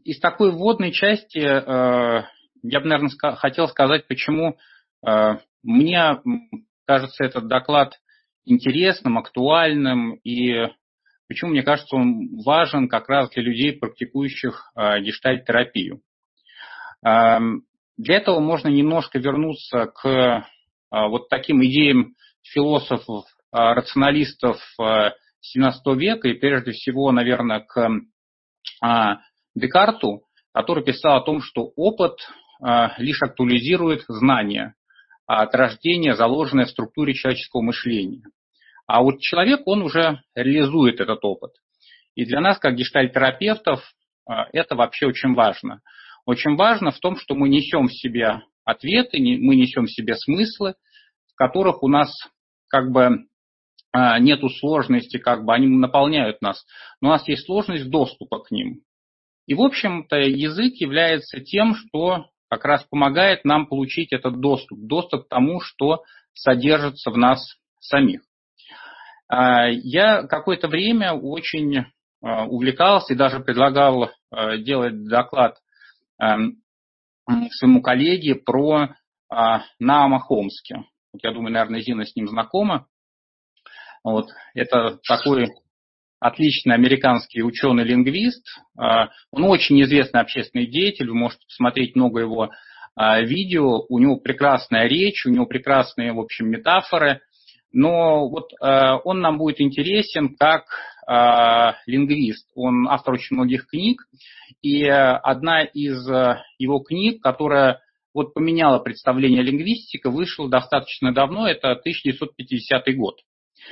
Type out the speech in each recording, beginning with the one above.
из такой вводной части я бы, наверное, хотел сказать, почему мне кажется этот доклад интересным, актуальным, и почему, мне кажется, он важен как раз для людей, практикующих гештальт-терапию. Для этого можно немножко вернуться к вот таким идеям философов, рационалистов XVII века, и прежде всего, наверное, к Декарту, который писал о том, что опыт лишь актуализирует знания от рождения, заложенное в структуре человеческого мышления. А вот человек, он уже реализует этот опыт. И для нас, как гештальт-терапевтов, это вообще очень важно. Очень важно в том, что мы несем в себе ответы, мы несем в себе смыслы, в которых у нас как бы нету сложности, как бы они наполняют нас, но у нас есть сложность доступа к ним. И, в общем-то, язык является тем, что как раз помогает нам получить этот доступ к тому, что содержится в нас самих. Я какое-то время очень увлекался и даже предлагал делать доклад своему коллеге про Наама Хомски. Я думаю, наверное, Зина с ним знакома. Вот. Это такой отличный американский ученый-лингвист. Он очень известный общественный деятель. Вы можете посмотреть много его видео. У него прекрасная речь, у него прекрасные, в общем, метафоры. Но вот он нам будет интересен как лингвист. Он автор очень многих книг. И одна из его книг, которая вот поменяла представление о лингвистике, вышла достаточно давно. Это 1950 год.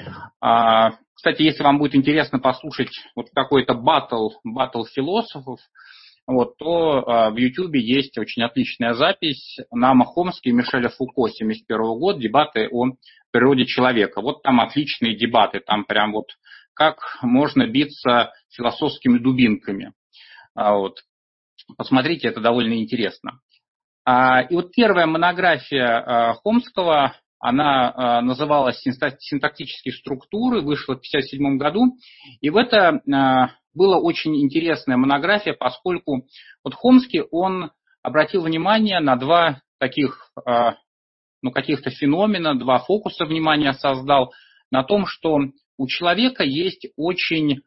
Кстати, если вам будет интересно послушать вот какой-то батл философов, вот, то в YouTube есть очень отличная запись Наама Хомски и Мишеля Фуко 1971 года, дебаты о природе человека. Вот там отличные дебаты, там прям вот как можно биться философскими дубинками. Вот. Посмотрите, это довольно интересно. И вот первая монография Хомского, она называлась «Синтактические структуры», вышла в 1957 году. И в это была очень интересная монография, поскольку вот Хомский, он обратил внимание на два таких, каких-то феномена, два фокуса внимания создал на том, что у человека есть очень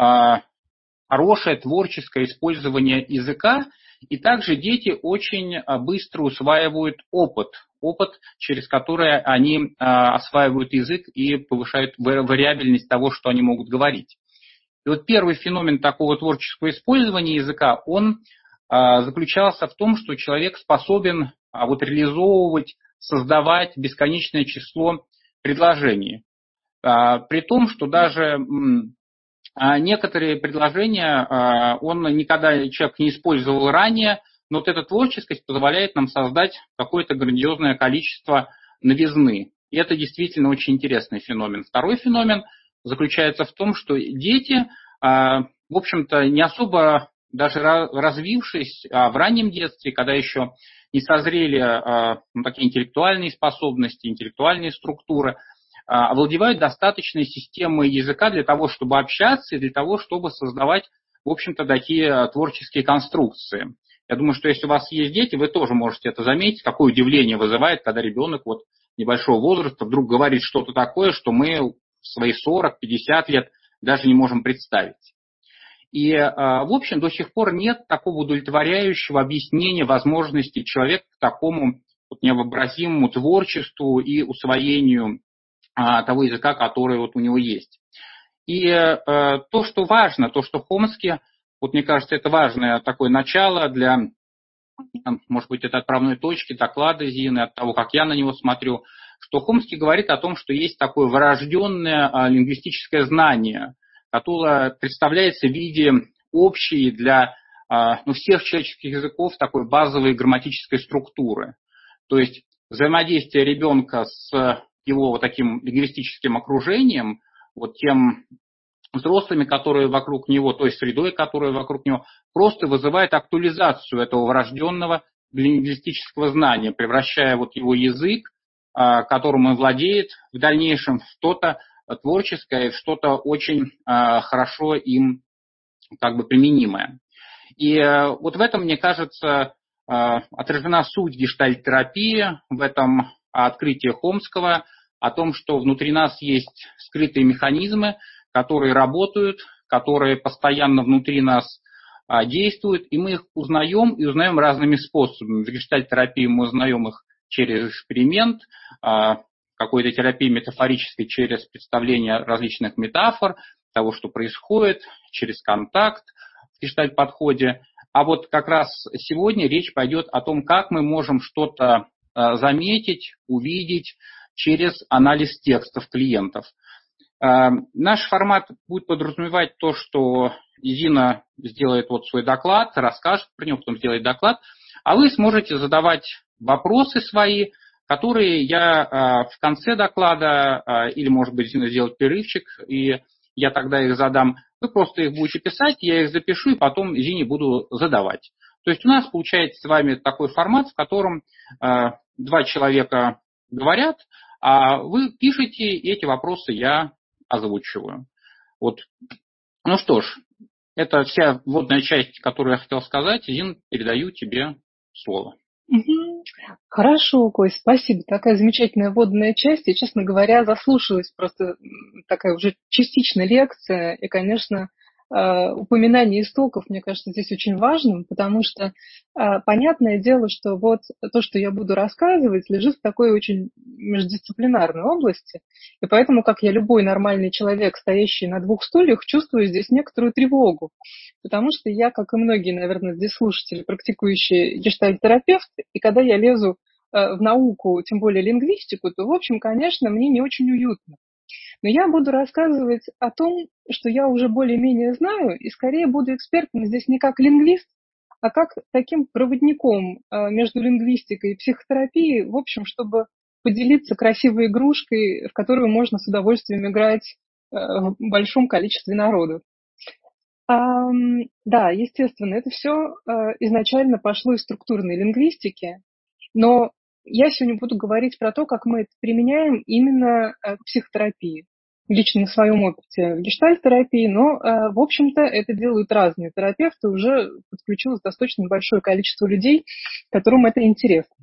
хорошее творческое использование языка, и также дети очень быстро усваивают опыт, через который они осваивают язык и повышают вариабельность того, что они могут говорить. И вот первый феномен такого творческого использования языка, он заключался в том, что человек способен реализовывать, создавать бесконечное число предложений. При том, что даже некоторые предложения человек не использовал ранее, но вот эта творческость позволяет нам создать какое-то грандиозное количество новизны. И это действительно очень интересный феномен. Второй феномен заключается в том, что дети, в общем-то, не особо даже развившись в раннем детстве, когда еще не созрели такие интеллектуальные способности, интеллектуальные структуры, овладевают достаточной системой языка для того, чтобы общаться и для того, чтобы создавать, в общем-то, такие творческие конструкции. Я думаю, что если у вас есть дети, вы тоже можете это заметить, какое удивление вызывает, когда ребенок небольшого возраста вдруг говорит что-то такое, что мы в свои 40-50 лет даже не можем представить. И, в общем, до сих пор нет такого удовлетворяющего объяснения возможности человека к такому невообразимому творчеству и усвоению того языка, который у него есть. И то, что важно, то, что Хомски, мне кажется, это важное такое начало для, может быть, это отправной точки доклада Зины, от того, как я на него смотрю, что Хомски говорит о том, что есть такое врожденное лингвистическое знание, которое представляется в виде общей для всех человеческих языков такой базовой грамматической структуры. То есть взаимодействие ребенка с его таким лингвистическим окружением, тем взрослыми, которые вокруг него, той средой, которая вокруг него, просто вызывает актуализацию этого врожденного лингвистического знания, превращая его язык, которым он владеет, в дальнейшем в что-то творческое, в что-то очень хорошо им применимое. И вот в этом, мне кажется, отражена суть гештальт-терапии, в этом открытии Хомского, о том, что внутри нас есть скрытые механизмы, которые работают, которые постоянно внутри нас действуют, и мы их узнаем и узнаем разными способами. В гештальт-терапии мы узнаем их через эксперимент, какой-то терапии метафорической через представление различных метафор, того, что происходит, через контакт в гештальт-подходе. А вот как раз сегодня речь пойдет о том, как мы можем что-то заметить, увидеть через анализ текстов клиентов. Наш формат будет подразумевать то, что Зина сделает вот свой доклад, расскажет про него, потом сделает доклад, а вы сможете задавать вопросы свои, которые я в конце доклада, или, может быть, Зина сделает перерывчик, и я тогда их задам. Вы просто их будете писать, я их запишу, и потом Зине буду задавать. То есть у нас получается с вами такой формат, в котором два человека говорят, а вы пишете, и эти вопросы я озвучиваю. Вот. Ну что ж, это вся вводная часть, которую я хотел сказать. Зин, передаю тебе слово. Хорошо, Кость, спасибо. Такая замечательная вводная часть. И, честно говоря, заслушалась просто такая уже частичная лекция. И, конечно, упоминание истоков, мне кажется, здесь очень важным, потому что понятное дело, что вот то, что я буду рассказывать, лежит в такой очень междисциплинарной области. И поэтому, как я любой нормальный человек, стоящий на двух стульях, чувствую здесь некоторую тревогу. Потому что я, как и многие, наверное, здесь слушатели, практикующие гештальт-терапевты, и когда я лезу в науку, тем более лингвистику, то, в общем, конечно, мне не очень уютно. Но я буду рассказывать о том, что я уже более-менее знаю, и скорее буду экспертом здесь не как лингвист, а как таким проводником между лингвистикой и психотерапией, в общем, чтобы поделиться красивой игрушкой, в которую можно с удовольствием играть в большом количестве народу. Да, естественно, это все изначально пошло из структурной лингвистики, но я сегодня буду говорить про то, как мы это применяем именно в психотерапии. Лично на своем опыте в гештальт-терапии, но, в общем-то, это делают разные терапевты, уже подключилось достаточно большое количество людей, которым это интересно.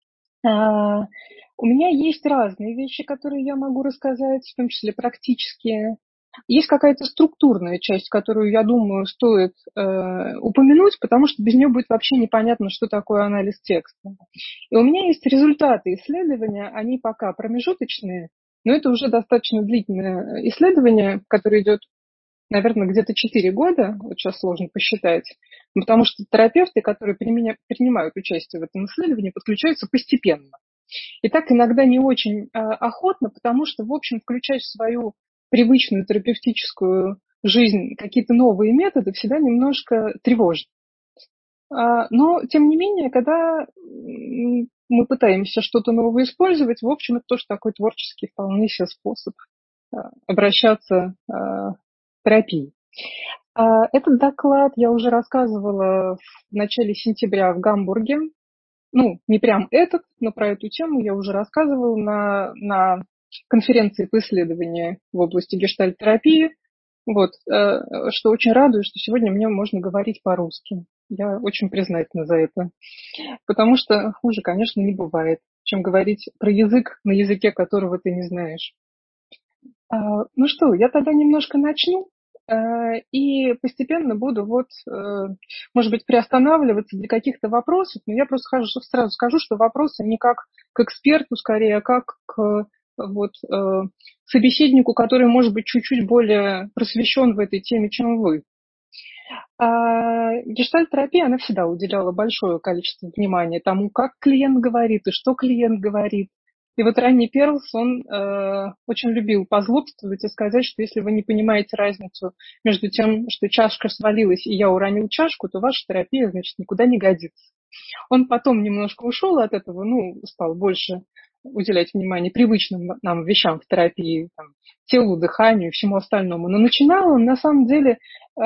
У меня есть разные вещи, которые я могу рассказать, в том числе практические. Есть какая-то структурная часть, которую, я думаю, стоит упомянуть, потому что без нее будет вообще непонятно, что такое анализ текста. И у меня есть результаты исследования, они пока промежуточные, но это уже достаточно длительное исследование, которое идет, наверное, где-то 4 года, вот сейчас сложно посчитать, потому что терапевты, которые принимают участие в этом исследовании, подключаются постепенно. И так иногда не очень охотно, потому что, в общем, включать в свою привычную терапевтическую жизнь какие-то новые методы всегда немножко тревожно. Но, тем не менее, когда мы пытаемся что-то новое использовать, в общем, это тоже такой творческий вполне себе способ обращаться к терапии. Этот доклад я уже рассказывала в начале сентября в Гамбурге. Ну, не прям этот, но про эту тему я уже рассказывала на конференции по исследованию в области гештальт-терапии. Вот, что очень радует, что сегодня мне можно говорить по-русски. Я очень признательна за это. Потому что хуже, конечно, не бывает, чем говорить про язык, на языке которого ты не знаешь. Ну что, я тогда немножко начну. И постепенно буду может быть, приостанавливаться для каких-то вопросов, но я просто сразу скажу, что вопросы не как к эксперту скорее, а как к собеседнику, который, может быть, чуть-чуть более просвещен в этой теме, чем вы. Гештальт-терапия, она всегда уделяла большое количество внимания тому, как клиент говорит и что клиент говорит. И вот Ранни Перлс, он очень любил позлобствовать и сказать, что если вы не понимаете разницу между тем, что чашка свалилась и я уронил чашку, то ваша терапия, значит, никуда не годится. Он потом немножко ушел от этого, стал больше уделять внимание привычным нам вещам в терапии, телу, дыханию и всему остальному. Но начинал он, на самом деле,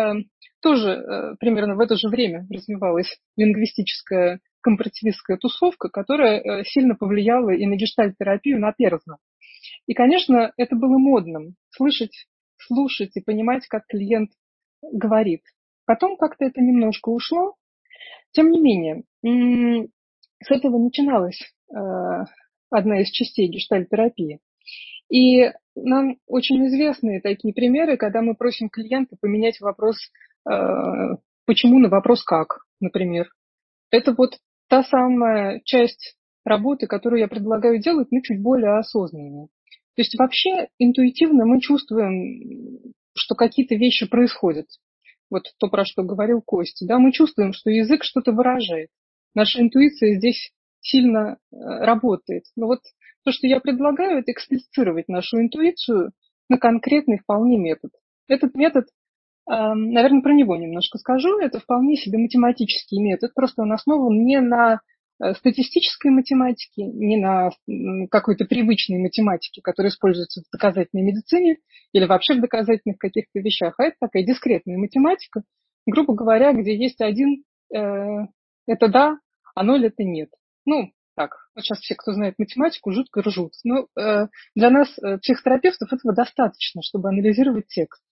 тоже примерно в это же время развивалась лингвистическая компаративистская тусовка, которая сильно повлияла и на гештальт-терапию, на Перзна. И, конечно, это было модным – слышать, слушать и понимать, как клиент говорит. Потом как-то это немножко ушло. Тем не менее, с этого начиналась одна из частей гештальт-терапии. И нам очень известны такие примеры, когда мы просим клиента поменять вопрос «почему» на вопрос «как», например. Это вот та самая часть работы, которую я предлагаю делать, но чуть более осознанно. То есть вообще интуитивно мы чувствуем, что какие-то вещи происходят. Вот то, про что говорил Костя. Да, мы чувствуем, что язык что-то выражает. Наша интуиция здесь сильно работает. Но вот то, что я предлагаю, это эксплицировать нашу интуицию на конкретный вполне метод. Этот метод, наверное, про него немножко скажу. Это вполне себе математический метод. Просто он основан не на статистической математике, не на какой-то привычной математике, которая используется в доказательной медицине или вообще в доказательных каких-то вещах, а это такая дискретная математика, грубо говоря, где есть один это да, а 0 это нет. Ну, так, вот сейчас все, кто знает математику, жутко ржут. Но для нас, психотерапевтов, этого достаточно, чтобы анализировать текст.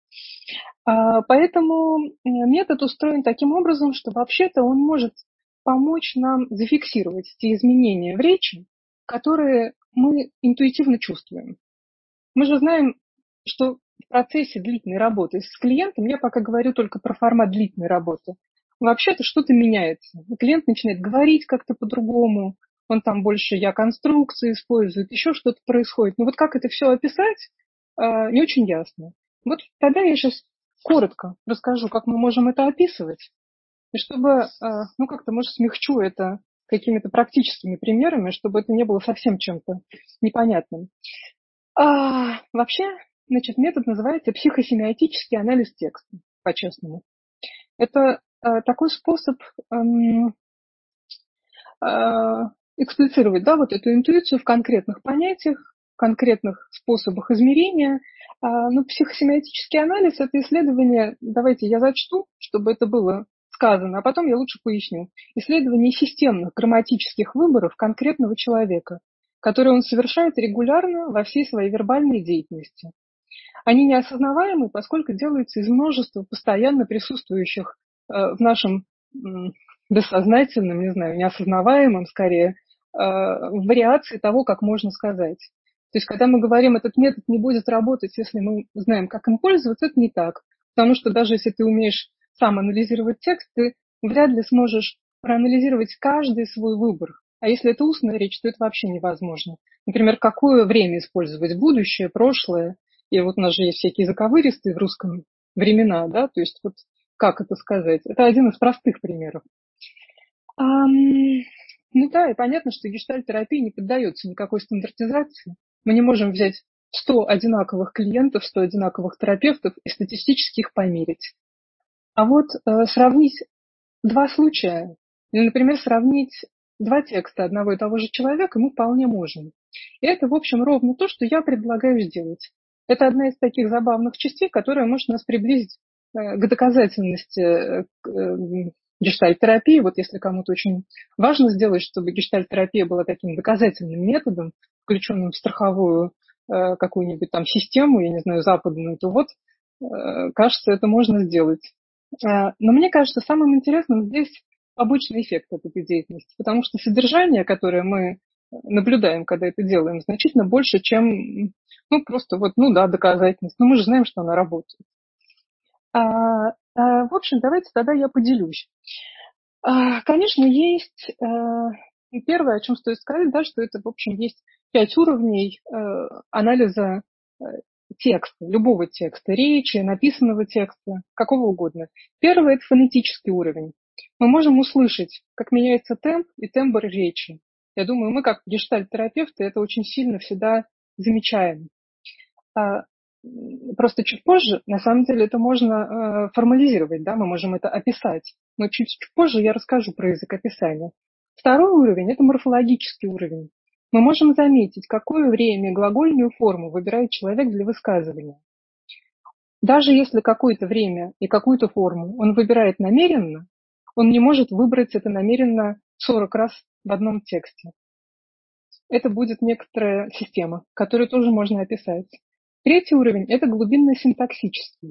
Поэтому метод устроен таким образом, что вообще-то он может помочь нам зафиксировать те изменения в речи, которые мы интуитивно чувствуем. Мы же знаем, что в процессе длительной работы с клиентом, я пока говорю только про формат длительной работы, вообще-то что-то меняется. Клиент начинает говорить как-то по-другому, он там больше я-конструкции использует, еще что-то происходит. Но вот как это все описать, не очень ясно. Вот тогда я сейчас коротко расскажу, как мы можем это описывать, и чтобы, ну, как-то, может, смягчу это какими-то практическими примерами, чтобы это не было совсем чем-то непонятным. Вообще, значит, метод называется психосемиотический анализ текста, по-честному. Это такой способ эксплицировать, да, вот эту интуицию в конкретных понятиях, в конкретных способах измерения. Ну, психосемиотический анализ – это исследование, давайте я зачту, чтобы это было сказано, а потом я лучше поясню. Исследование системных грамматических выборов конкретного человека, которые он совершает регулярно во всей своей вербальной деятельности. Они неосознаваемы, поскольку делаются из множества постоянно присутствующих в нашем бессознательном, не знаю, неосознаваемом скорее, вариации того, как можно сказать. То есть, когда мы говорим, этот метод не будет работать, если мы знаем, как им пользоваться, это не так. Потому что даже если ты умеешь сам анализировать текст, ты вряд ли сможешь проанализировать каждый свой выбор. А если это устная речь, то это вообще невозможно. Например, какое время использовать? Будущее, прошлое? И вот у нас же есть всякие заковыристые в русском времена, да, то есть вот как это сказать? Это один из простых примеров. Ну да, и понятно, что гештальт-терапия не поддается никакой стандартизации. Мы не можем взять 100 одинаковых клиентов, 100 одинаковых терапевтов и статистически их померить. А вот сравнить два случая, или, например, сравнить два текста одного и того же человека мы вполне можем. И это, в общем, ровно то, что я предлагаю сделать. Это одна из таких забавных частей, которая может нас приблизить к доказательности гештальт-терапии. Вот если кому-то очень важно сделать, чтобы гештальт-терапия была таким доказательным методом, включенным в страховую какую-нибудь там систему, я не знаю, западную, то вот, кажется, это можно сделать. Но мне кажется, самым интересным здесь побочный эффект от этой деятельности, потому что содержание, которое мы наблюдаем, когда это делаем, значительно больше, чем, ну, просто вот, ну да, доказательность. Но мы же знаем, что она работает. В общем, давайте тогда я поделюсь. Конечно, есть первое, о чем стоит сказать, да, что это, в общем, есть 5 уровней анализа текста, любого текста, речи, написанного текста, какого угодно. Первый – это фонетический уровень. Мы можем услышать, как меняется темп и тембр речи. Я думаю, мы, как гештальт-терапевты, это очень сильно всегда замечаем. Просто чуть позже, на самом деле, это можно формализировать, да, мы можем это описать. Но чуть позже я расскажу про язык описания. Второй уровень – это морфологический уровень. Мы можем заметить, какое время и глагольную форму выбирает человек для высказывания. Даже если какое-то время и какую-то форму он выбирает намеренно, он не может выбрать это намеренно 40 раз в одном тексте. Это будет некоторая система, которую тоже можно описать. Третий уровень – это глубинно-синтаксический.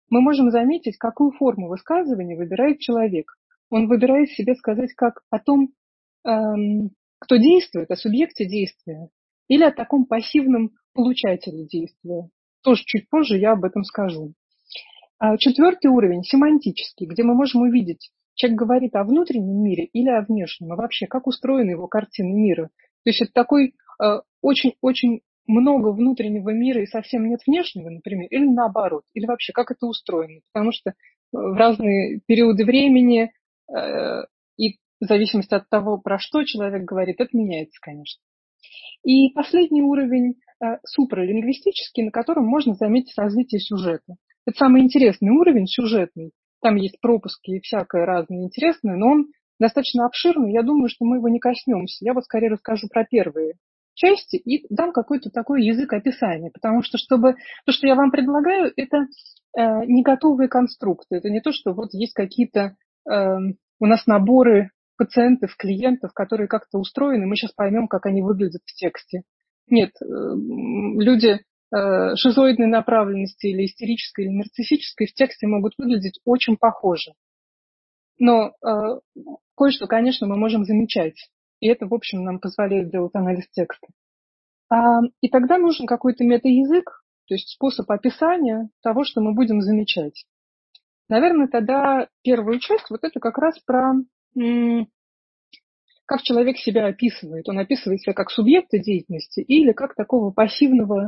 мы можем заметить, какую форму высказывания выбирает человек. Он выбирает себе сказать как о том, кто действует, о субъекте действия, или о таком пассивном получателе действия. Тоже чуть позже я об этом скажу. Четвертый уровень, семантический, где мы можем увидеть, человек говорит о внутреннем мире или о внешнем, а вообще, как устроена его картина мира. То есть это такой очень-очень много внутреннего мира и совсем нет внешнего, например, или наоборот, или вообще, как это устроено. Потому что в разные периоды времени и в зависимости от того, про что человек говорит, это меняется, конечно. И последний уровень супралингвистический, на котором можно заметить развитие сюжета. Это самый интересный уровень, сюжетный. Там есть пропуски и всякое разное интересное, но он достаточно обширный. Я думаю, что мы его не коснемся. Я вот скорее расскажу про первые части и дам какой-то такой язык описания. Потому что, то, что я вам предлагаю, это не готовые конструкты. Это не то, что вот есть какие-то у нас наборы пациентов, клиентов, которые как-то устроены, мы сейчас поймем, как они выглядят в тексте. Нет, люди шизоидной направленности или истерической, или нарциссической в тексте могут выглядеть очень похоже. Но кое-что, конечно, мы можем замечать. И это, в общем, нам позволяет делать анализ текста. И тогда нужен какой-то метаязык, то есть способ описания того, что мы будем замечать. Наверное, тогда первую часть, вот это как раз про как человек себя описывает. Он описывает себя как субъекта деятельности или как такого пассивного,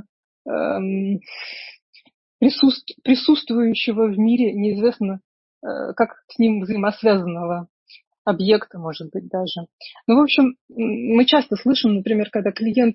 присутствующего в мире, неизвестно, как с ним взаимосвязанного объекта, может быть, даже. Ну, в общем, мы часто слышим, например, когда клиент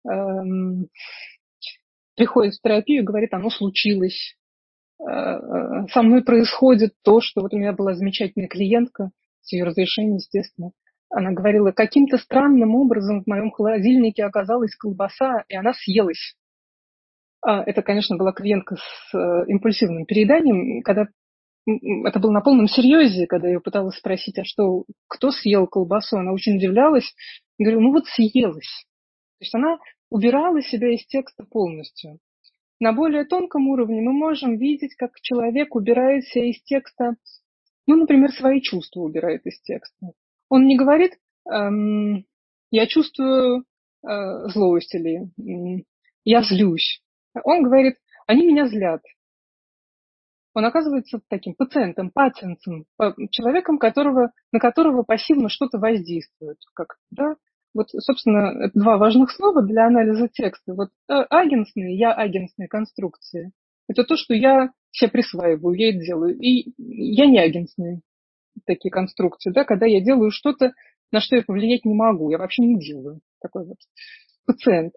приходит в терапию и говорит, оно случилось, со мной происходит то, что вот у меня была замечательная клиентка, с ее разрешением, естественно. Она говорила, каким-то странным образом в моем холодильнике оказалась колбаса, и она съелась. Это, конечно, была клиентка с импульсивным перееданием, когда это было на полном серьезе, когда я пыталась спросить, а что, кто съел колбасу, она очень удивлялась. Я говорю, ну вот съелась. То есть она убирала себя из текста полностью. На более тонком уровне мы можем видеть, как человек убирает себя из текста, ну, например, свои чувства убирает из текста. Он не говорит, я чувствую злость или я злюсь. Он говорит, они меня злят. Он оказывается таким пациентом, человеком, на которого пассивно что-то воздействует. Как, да? Вот, собственно, это два важных слова для анализа текста. Вот агентные, я-агентные конструкции. Это то, что я себе присваиваю, я это делаю. И я не агентные такие конструкции, да, когда я делаю что-то, на что я повлиять не могу, я вообще не делаю. Такой вот пациент.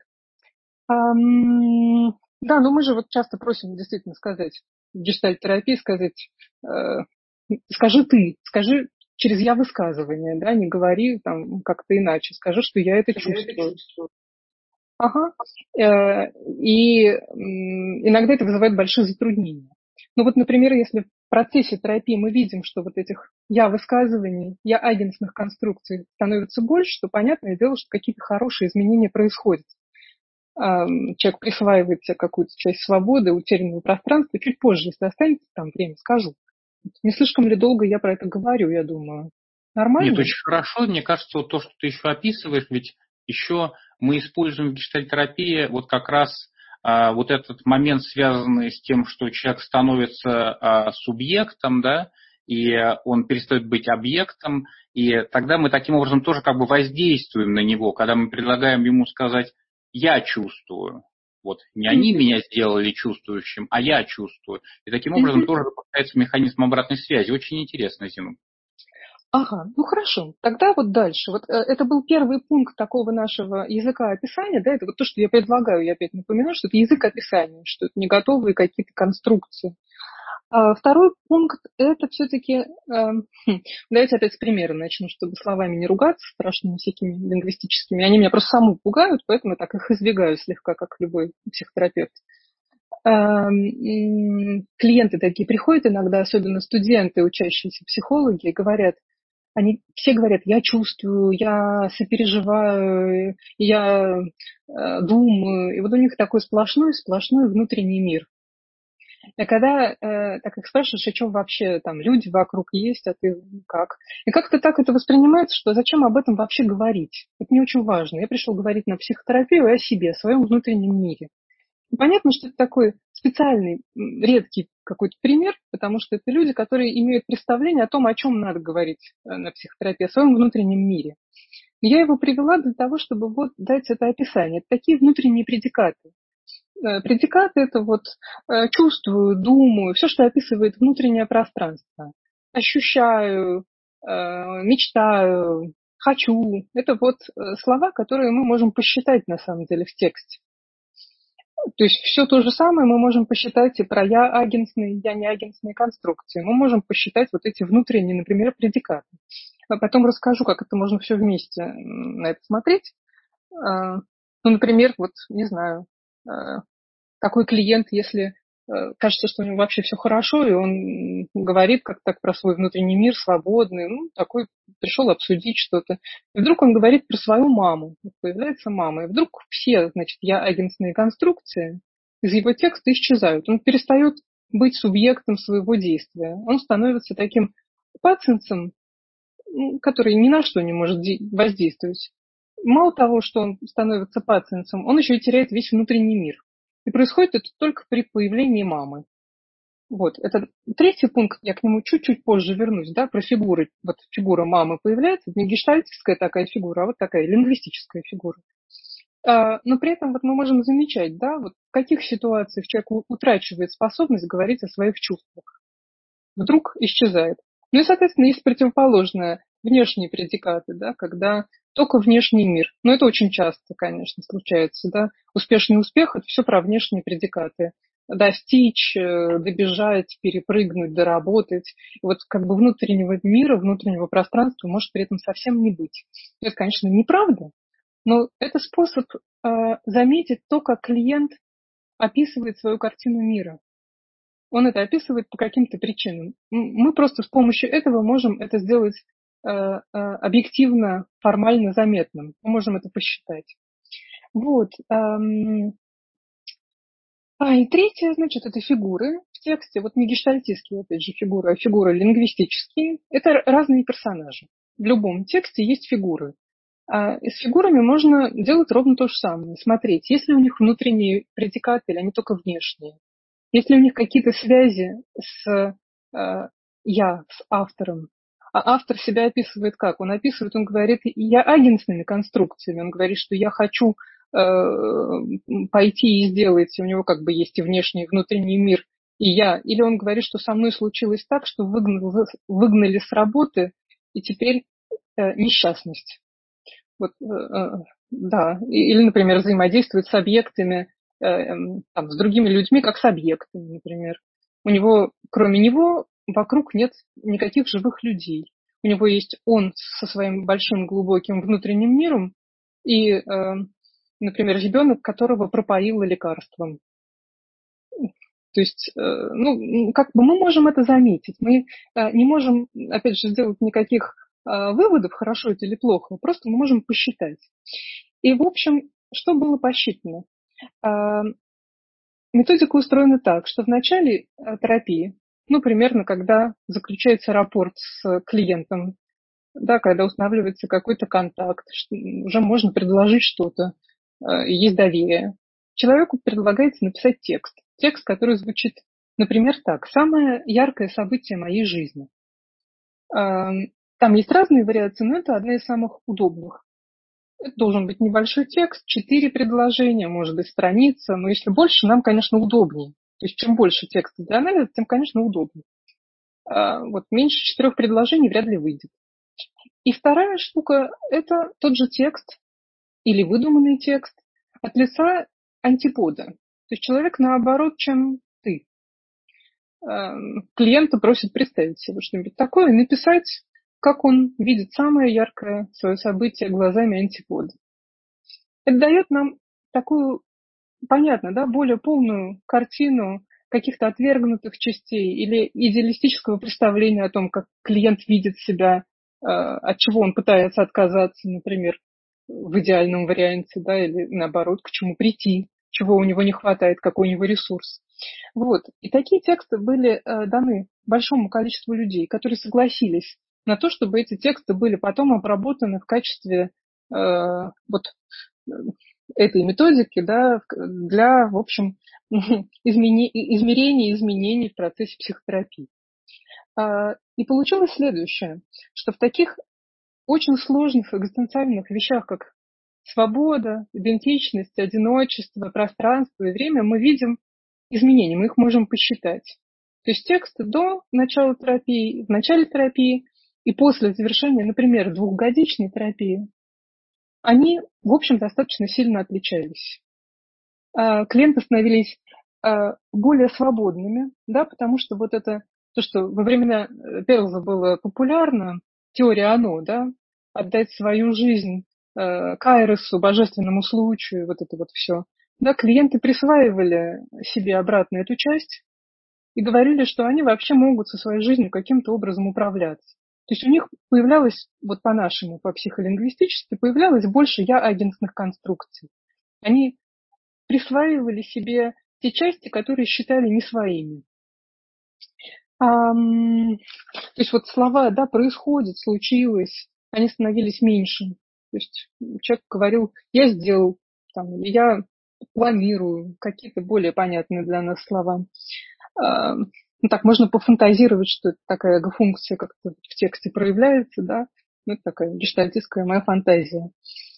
Да, но мы же вот часто просим действительно сказать в гештальт-терапии, сказать, скажи ты, скажи через я-высказывание, да, не говори там как-то иначе, скажи, что я это чувствую. Ага. И иногда это вызывает большие затруднения. Ну вот, например, если в процессе терапии мы видим, что вот этих я-высказываний, я-агентных конструкций становится больше, то понятное дело, что какие-то хорошие изменения происходят. Человек присваивает себе какую-то часть свободы, утерянного пространства. Чуть позже, если останется там время, скажу. Не слишком ли долго я про это говорю, я думаю. Нормально? Нет, очень хорошо. Мне кажется, вот то, что ты еще описываешь, ведь еще мы используем в гештальтерапии вот как раз вот этот момент, связанный с тем, что человек становится субъектом, да, и он перестает быть объектом, и тогда мы таким образом тоже как бы воздействуем на него, когда мы предлагаем ему сказать «я чувствую». Вот не они меня сделали чувствующим, а я чувствую. И таким образом тоже запускается механизм обратной связи. Очень интересно, Зина. Ага, ну хорошо. Тогда вот дальше. Вот это был первый пункт такого нашего языка описания, да, это вот то, что я предлагаю, я опять напоминаю, что это язык описания, что это не готовые какие-то конструкции. Второй пункт – это все-таки, давайте опять с примера начну, чтобы словами не ругаться страшными всякими лингвистическими. Они меня просто саму пугают, поэтому я так их избегаю слегка, как любой психотерапевт. Клиенты такие приходят иногда, особенно студенты, учащиеся психологи, и говорят, они все говорят, я чувствую, я сопереживаю, я думаю. И вот у них такой сплошной внутренний мир. И когда так их спрашиваешь, а что вообще там люди вокруг есть, а ты как? И как-то так это воспринимается, что зачем об этом вообще говорить? Это не очень важно. Я пришел говорить на психотерапию о себе, о своем внутреннем мире. И понятно, что это такой специальный, редкий какой-то пример, потому что это люди, которые имеют представление о том, о чем надо говорить на психотерапии, о своем внутреннем мире. Я его привела для того, чтобы вот дать это описание. Это такие внутренние предикаты. Предикаты – это вот чувствую, думаю, все, что описывает внутреннее пространство. Ощущаю, мечтаю, хочу. Это вот слова, которые мы можем посчитать на самом деле в тексте. То есть все то же самое мы можем посчитать и про я-агентные, я-неагентные конструкции. Мы можем посчитать вот эти внутренние, например, предикаты. А потом расскажу, как это можно все вместе на это смотреть. Ну, например, вот, не знаю, такой клиент, если кажется, что у него вообще все хорошо, и он говорит как-то так про свой внутренний мир, свободный, ну, такой пришел обсудить что-то. И вдруг он говорит про свою маму. Появляется мама. И вдруг все, значит, я-агентные конструкции из его текста исчезают. Он перестает быть субъектом своего действия. Он становится таким пациентом, который ни на что не может воздействовать. Мало того, что он становится пациентом, он еще и теряет весь внутренний мир. И происходит это только при появлении мамы. Вот, это третий пункт, я к нему чуть-чуть позже вернусь, да, про фигуры. Вот фигура мамы появляется, не гештальтовская такая фигура, а вот такая лингвистическая фигура. Но при этом вот мы можем замечать, да, вот в каких ситуациях человек утрачивает способность говорить о своих чувствах. Вдруг исчезает. Ну и, соответственно, есть противоположное, внешние предикаты, да, когда только внешний мир. Но это очень часто, конечно, случается, да. Успешный успех – это все про внешние предикаты. Достичь, добежать, перепрыгнуть, доработать. И вот как бы внутреннего мира, внутреннего пространства может при этом совсем не быть. Это, конечно, неправда, но это способ заметить то, как клиент описывает свою картину мира. Он это описывает по каким-то причинам. Мы просто с помощью этого можем это сделать объективно, формально заметным. Мы можем это посчитать. Вот. И третье, значит, это фигуры в тексте. Вот не гештальтистские, опять же, фигуры, а фигуры лингвистические. Это разные персонажи. В любом тексте есть фигуры. И с фигурами можно делать ровно то же самое. Смотреть, есть ли у них внутренние предикаты или они только внешние. Есть ли у них какие-то связи с я, с автором? А автор себя описывает как? Он описывает, он говорит, я агентными конструкциями. Он говорит, что я хочу пойти и сделать. И у него как бы есть и внешний, и внутренний мир, и я. Или он говорит, что со мной случилось так, что выгнали с работы, и теперь несчастность. Вот, да. Или, например, взаимодействует с объектами, там, с другими людьми, как с объектами, например. У него, кроме него, вокруг нет никаких живых людей. У него есть он со своим большим глубоким внутренним миром и, например, ребенок, которого пропоило лекарством. То есть, ну, как бы мы можем это заметить. Мы не можем, опять же, сделать никаких выводов, хорошо это или плохо, просто мы можем посчитать. И, в общем, что было посчитано? Методика устроена так, что в начале терапии, ну, примерно, когда заключается рапорт с клиентом, да, когда устанавливается какой-то контакт, уже можно предложить что-то, есть доверие. Человеку предлагается написать текст. Текст, который звучит, например, так. «Самое яркое событие моей жизни». Там есть разные вариации, но это одна из самых удобных. Это должен быть небольшой текст, 4 предложения, может быть, страница, но если больше, нам, конечно, удобнее. То есть чем больше текста для анализа, тем, конечно, удобнее. Вот меньше 4 предложений вряд ли выйдет. И вторая штука – это тот же текст или выдуманный текст от лица антипода. То есть человек наоборот, чем ты. Клиента просит представить себе что-нибудь такое и написать, как он видит самое яркое свое событие глазами антипода. Это дает нам такую, понятно, да, более полную картину каких-то отвергнутых частей или идеалистического представления о том, как клиент видит себя, от чего он пытается отказаться, например, в идеальном варианте, да, или наоборот, к чему прийти, чего у него не хватает, какой у него ресурс. Вот. И такие тексты были даны большому количеству людей, которые согласились на то, чтобы эти тексты были потом обработаны в качестве вот этой методики, да, для, в общем, измерения изменений в процессе психотерапии. И получилось следующее, что в таких очень сложных экзистенциальных вещах, как свобода, идентичность, одиночество, пространство и время, мы видим изменения, мы их можем посчитать. То есть тексты до начала терапии, в начале терапии и после завершения, например, 2-годичной терапии, они, в общем, достаточно сильно отличались. Клиенты становились более свободными, да, потому что вот это то, что во времена Перлза было популярно, теория «оно», да, отдать свою жизнь кайросу, божественному случаю, вот это вот все. Да, клиенты присваивали себе обратно эту часть и говорили, что они вообще могут со своей жизнью каким-то образом управляться. То есть у них появлялось, вот по-нашему, по психолингвистически, появлялось больше я-агентных конструкций. Они присваивали себе те части, которые считали не своими. То есть вот слова, да, происходит, случилось, они становились меньше. То есть человек говорил, я сделал, там, или я планирую, какие-то более понятные для нас слова. Ну так, можно пофантазировать, что это такая эго-функция как-то в тексте проявляется, да, ну, это такая гештальтистская моя фантазия.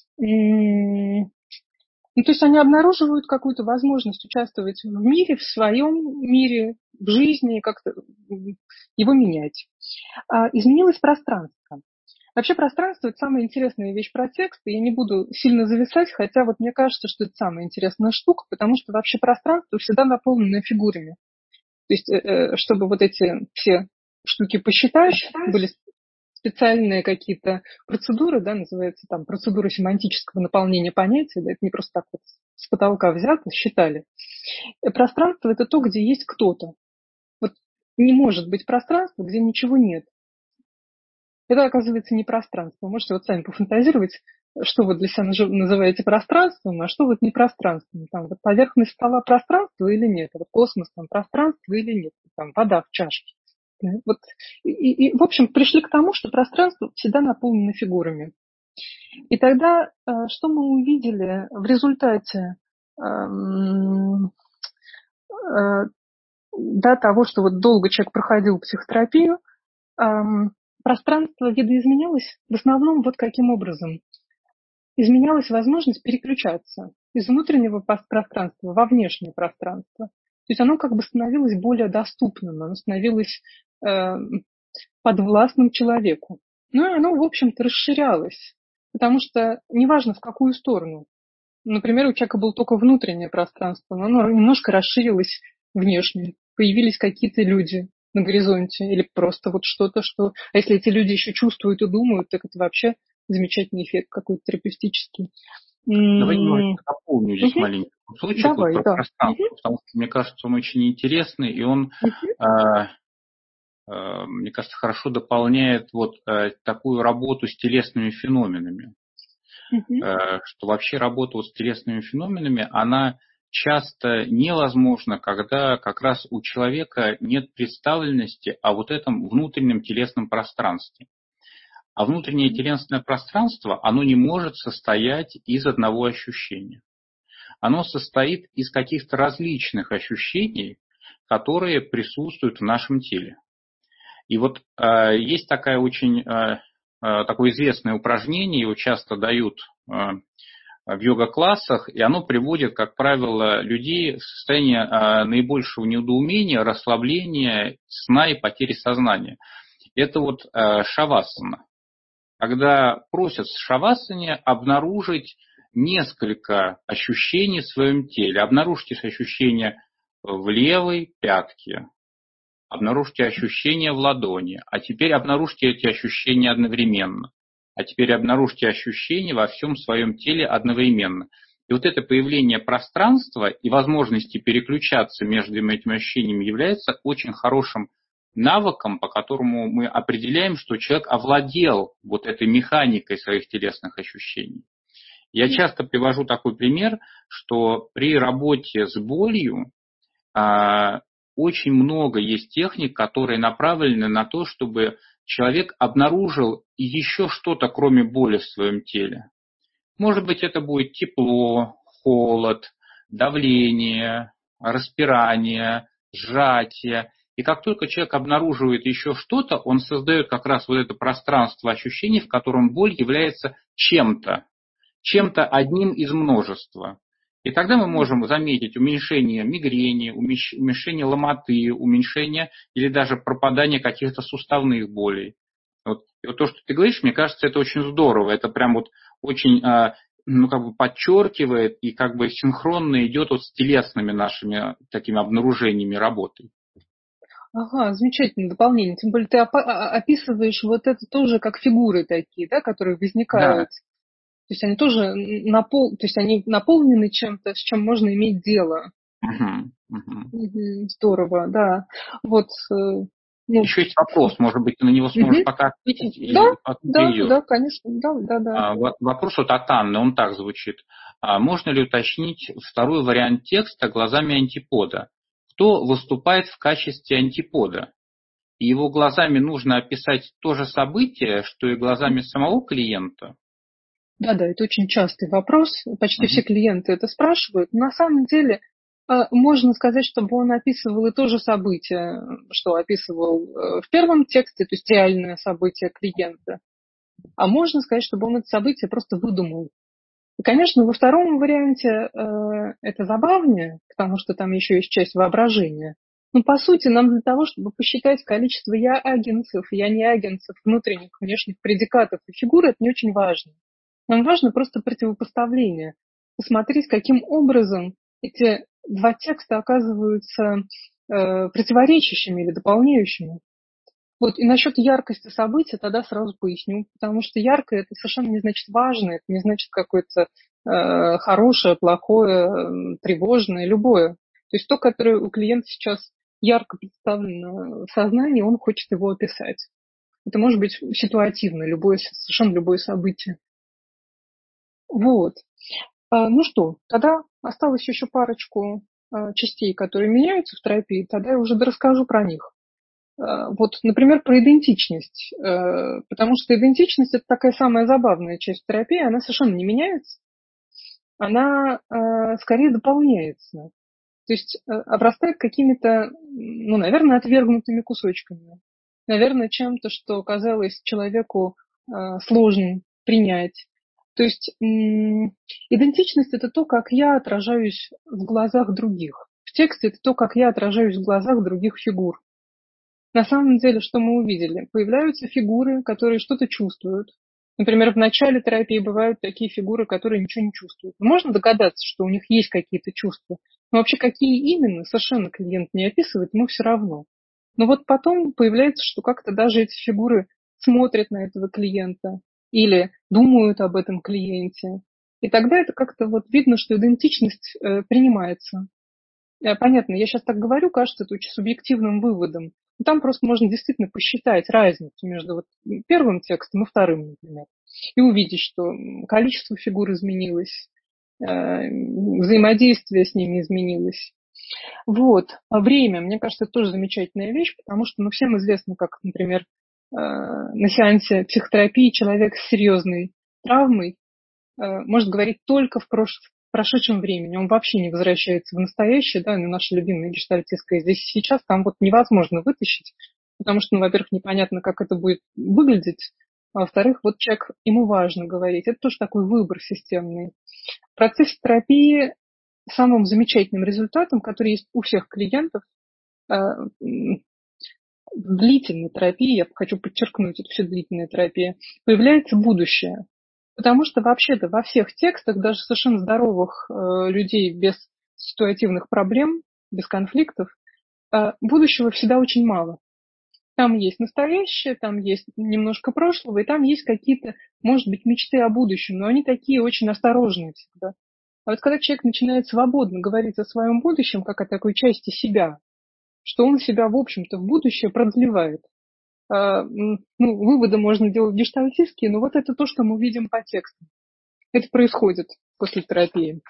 Ну, то есть они обнаруживают какую-то возможность участвовать в мире, в своем мире, в жизни, как-то его менять. Изменилось пространство. Вообще пространство – это самая интересная вещь про текст, и я не буду сильно зависать, хотя вот мне кажется, что это самая интересная штука, потому что вообще пространство всегда наполнено фигурами. То есть, чтобы вот эти все штуки посчитать, были специальные какие-то процедуры, да, называется там процедура семантического наполнения понятия, да, это не просто так вот с потолка взято, считали. Пространство – это то, где есть кто-то. Вот не может быть пространства, где ничего нет. Это, оказывается, не пространство. Вы можете вот сами пофантазировать, что вы для себя называете пространством, а что вот не пространством. Там вот поверхность стола пространство или нет, а вот космос там пространство или нет, там вода в чашке. Вот, в общем, пришли к тому, что пространство всегда наполнено фигурами. И тогда что мы увидели в результате да, того, что вот долго человек проходил психотерапию, пространство видоизменялось в основном вот каким образом. Изменялась возможность переключаться из внутреннего пространства во внешнее пространство. То есть оно как бы становилось более доступным, оно становилось подвластным человеку. Ну и оно, в общем-то, расширялось, потому что неважно в какую сторону. Например, у человека было только внутреннее пространство, но оно немножко расширилось внешне. Появились какие-то люди на горизонте или просто вот что-то, что... А если эти люди еще чувствуют и думают, так это вообще замечательный эффект какой-то терапевтический. Давай немножечко дополню здесь маленький кусочек Давай, вот про да. пространство, потому что, мне кажется, он очень интересный, и он, мне кажется, хорошо дополняет вот такую работу с телесными феноменами. Что вообще работа вот с телесными феноменами, она часто невозможна, когда как раз у человека нет представленности о вот этом внутреннем телесном пространстве. А внутреннее телесное пространство, оно не может состоять из одного ощущения. Оно состоит из каких-то различных ощущений, которые присутствуют в нашем теле. И вот есть такое известное упражнение, его часто дают в йога-классах, и оно приводит, как правило, людей в состояние наибольшего недоумения, расслабления, сна и потери сознания. Это вот шавасана. Когда просят в шавасане обнаружить несколько ощущений в своем теле. Обнаружьте ощущения в левой пятке, обнаружьте ощущения в ладони, а теперь обнаружьте эти ощущения одновременно. А теперь обнаружьте ощущения во всем своем теле одновременно. И вот это появление пространства и возможности переключаться между этими ощущениями является очень хорошим навыком, по которому мы определяем, что человек овладел вот этой механикой своих телесных ощущений. Я часто привожу такой пример, что при работе с болью очень много есть техник, которые направлены на то, чтобы человек обнаружил еще что-то, кроме боли в своем теле. Может быть, это будет тепло, холод, давление, распирание, сжатие. И как только человек обнаруживает еще что-то, он создает как раз вот это пространство ощущений, в котором боль является чем-то одним из множества. И тогда мы можем заметить уменьшение мигрени, уменьшение ломоты, уменьшение или даже пропадание каких-то суставных болей. Вот. И вот то, что ты говоришь, мне кажется, это очень здорово. Это прям вот очень подчеркивает и как бы синхронно идет вот с телесными нашими такими обнаружениями работы. Ага, замечательное дополнение. Тем более ты описываешь вот это тоже как фигуры такие, да, которые возникают. Да. То есть они тоже они наполнены чем-то, с чем можно иметь дело. Здорово, да. Вот, еще есть вопрос, может быть, ты на него сможешь пока ответить, и потом перейдешь. Да, конечно, да. Вопрос вот от Анны, он так звучит. Можно ли уточнить второй вариант текста глазами антипода? Кто выступает в качестве антипода? И его глазами нужно описать то же событие, что и глазами самого клиента? Да, это очень частый вопрос. Почти все клиенты это спрашивают. На самом деле, можно сказать, чтобы он описывал и то же событие, что описывал в первом тексте, то есть реальное событие клиента. А можно сказать, чтобы он это событие просто выдумал. И, конечно, во втором варианте это забавнее, потому что там еще есть часть воображения. Но, по сути, нам для того, чтобы посчитать количество я-агенцев, я-не-агенцев, внутренних, внешних предикатов и фигур, это не очень важно. Нам важно просто противопоставление. Посмотреть, каким образом эти два текста оказываются противоречащими или дополняющими. Вот, и насчет яркости события тогда сразу поясню, потому что яркое это совершенно не значит важное, это не значит какое-то хорошее, плохое, тревожное, любое. То есть то, которое у клиента сейчас ярко представлено в сознании, он хочет его описать. Это может быть ситуативно, совершенно любое событие. Вот. Ну что, тогда осталось еще парочку частей, которые меняются в терапии, тогда я уже расскажу про них. Вот, например, про идентичность, потому что идентичность – это такая самая забавная часть терапии, она совершенно не меняется, она скорее дополняется, то есть обрастает какими-то, наверное, отвергнутыми кусочками, наверное, чем-то, что казалось человеку сложным принять. То есть идентичность – это то, как я отражаюсь в глазах других. В тексте это то, как я отражаюсь в глазах других фигур. На самом деле, что мы увидели? Появляются фигуры, которые что-то чувствуют. Например, в начале терапии бывают такие фигуры, которые ничего не чувствуют. Можно догадаться, что у них есть какие-то чувства. Но вообще, какие именно, совершенно клиент не описывает, ему все равно. Но вот потом появляется, что как-то даже эти фигуры смотрят на этого клиента или думают об этом клиенте. И тогда это как-то вот видно, что идентичность принимается. Понятно, я сейчас так говорю, кажется, это очень субъективным выводом. Но там просто можно действительно посчитать разницу между вот первым текстом и вторым, например, и увидеть, что количество фигур изменилось, взаимодействие с ними изменилось. Вот. А время, мне кажется, это тоже замечательная вещь, потому что всем известно, как, например, на сеансе психотерапии человек с серьезной травмой может говорить только в прошедшем времени. Он вообще не возвращается в настоящее, да, на наша любимая гештальтистская здесь и сейчас, там вот невозможно вытащить, потому что, во-первых, непонятно, как это будет выглядеть, а во-вторых, вот человек, ему важно говорить. Это тоже такой выбор системный. В процессе терапии самым замечательным результатом, который есть у всех клиентов, в длительной терапии, я хочу подчеркнуть, это все длительная терапия, появляется будущее. Потому что вообще-то во всех текстах, даже совершенно здоровых людей без ситуативных проблем, без конфликтов, будущего всегда очень мало. Там есть настоящее, там есть немножко прошлого, и там есть какие-то, может быть, мечты о будущем, но они такие очень осторожные всегда. А вот когда человек начинает свободно говорить о своем будущем, как о такой части себя, что он себя, в общем-то, в будущее продлевает. Выводы можно делать гештальтистские, но вот это то, что мы видим по тексту. Это происходит после терапии.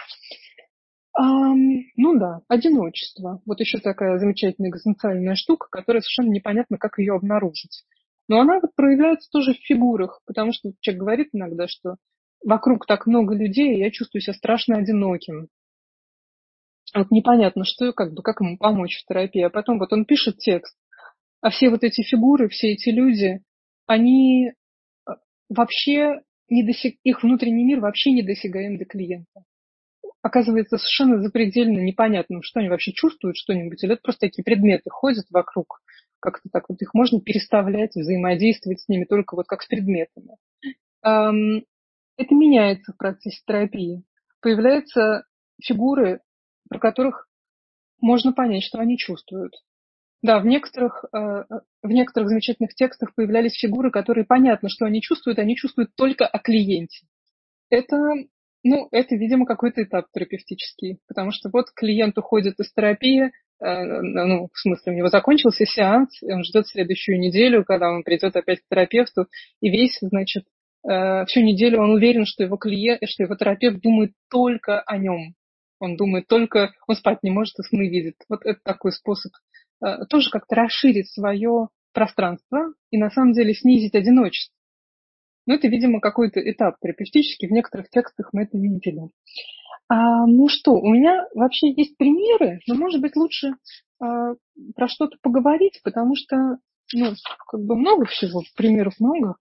Ну да, одиночество. Вот еще такая замечательная экзистенциальная штука, которая совершенно непонятно, как ее обнаружить. Но она вот проявляется тоже в фигурах, потому что человек говорит иногда, что вокруг так много людей, и я чувствую себя страшно одиноким. Вот непонятно, что, как ему помочь в терапии. А потом вот он пишет текст, а все вот эти фигуры, все эти люди, они вообще их внутренний мир вообще недосягаем для клиента. Оказывается совершенно запредельно непонятным, что они вообще чувствуют что-нибудь, или это просто такие предметы ходят вокруг, как-то так вот их можно переставлять, взаимодействовать с ними только вот как с предметами. Это меняется в процессе терапии. Появляются фигуры, про которых можно понять, что они чувствуют. Да, в некоторых замечательных текстах появлялись фигуры, которые понятно, что они чувствуют только о клиенте. Это, видимо, какой-то этап терапевтический, потому что вот клиент уходит из терапии, в смысле, у него закончился сеанс, и он ждет следующую неделю, когда он придет опять к терапевту, и всю неделю он уверен, что его терапевт думает только о нем. Он спать не может и сны видит. Вот это такой способ тоже как-то расширить свое пространство и на самом деле снизить одиночество. Но это, видимо, какой-то этап терапевтический, в некоторых текстах мы это видели. У меня вообще есть примеры, но, может быть, лучше про что-то поговорить, потому что, много всего, примеров много.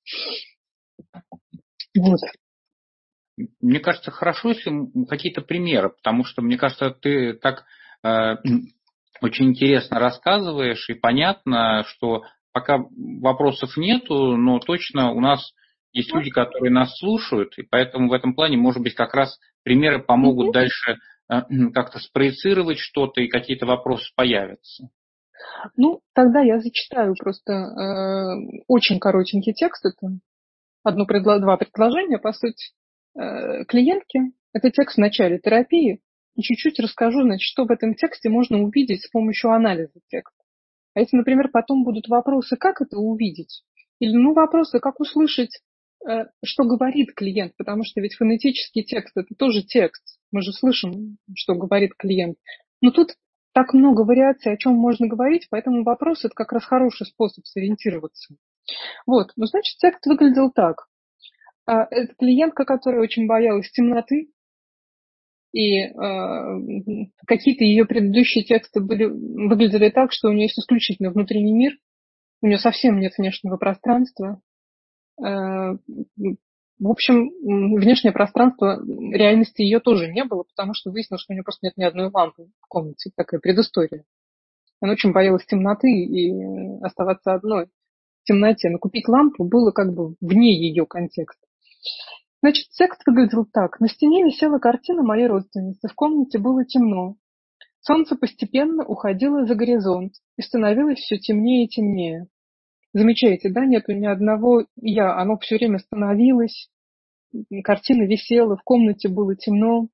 Вот. Мне кажется, хорошо, если какие-то примеры, потому что, мне кажется, ты так очень интересно рассказываешь, и понятно, что пока вопросов нету, но точно у нас есть люди, которые нас слушают, и поэтому в этом плане, может быть, как раз примеры помогут дальше как-то спроецировать что-то, и какие-то вопросы появятся. Тогда я зачитаю просто очень коротенький текст, это два предложения, по сути, клиентки. Это текст в начале терапии. И чуть-чуть расскажу, что в этом тексте можно увидеть с помощью анализа текста. А если, например, потом будут вопросы, как это увидеть? Или, вопросы, как услышать, что говорит клиент, потому что ведь фонетический текст – это тоже текст. Мы же слышим, что говорит клиент. Но тут так много вариаций, о чем можно говорить, поэтому вопрос – это как раз хороший способ сориентироваться. Вот, текст выглядел так. Это клиентка, которая очень боялась темноты, и какие-то ее предыдущие тексты выглядели так, что у нее есть исключительно внутренний мир, у нее совсем нет внешнего пространства. В общем, внешнее пространство реальности ее тоже не было, потому что выяснилось, что у нее просто нет ни одной лампы в комнате. Такая предыстория. Она очень боялась темноты и оставаться одной в темноте. Но купить лампу было вне ее контекста. Текст выглядел так. На стене висела картина моей родственницы. В комнате было темно. Солнце постепенно уходило за горизонт и становилось все темнее и темнее. Замечаете, да? Нету ни одного «я». Оно все время становилось. Картина висела, в комнате было темно.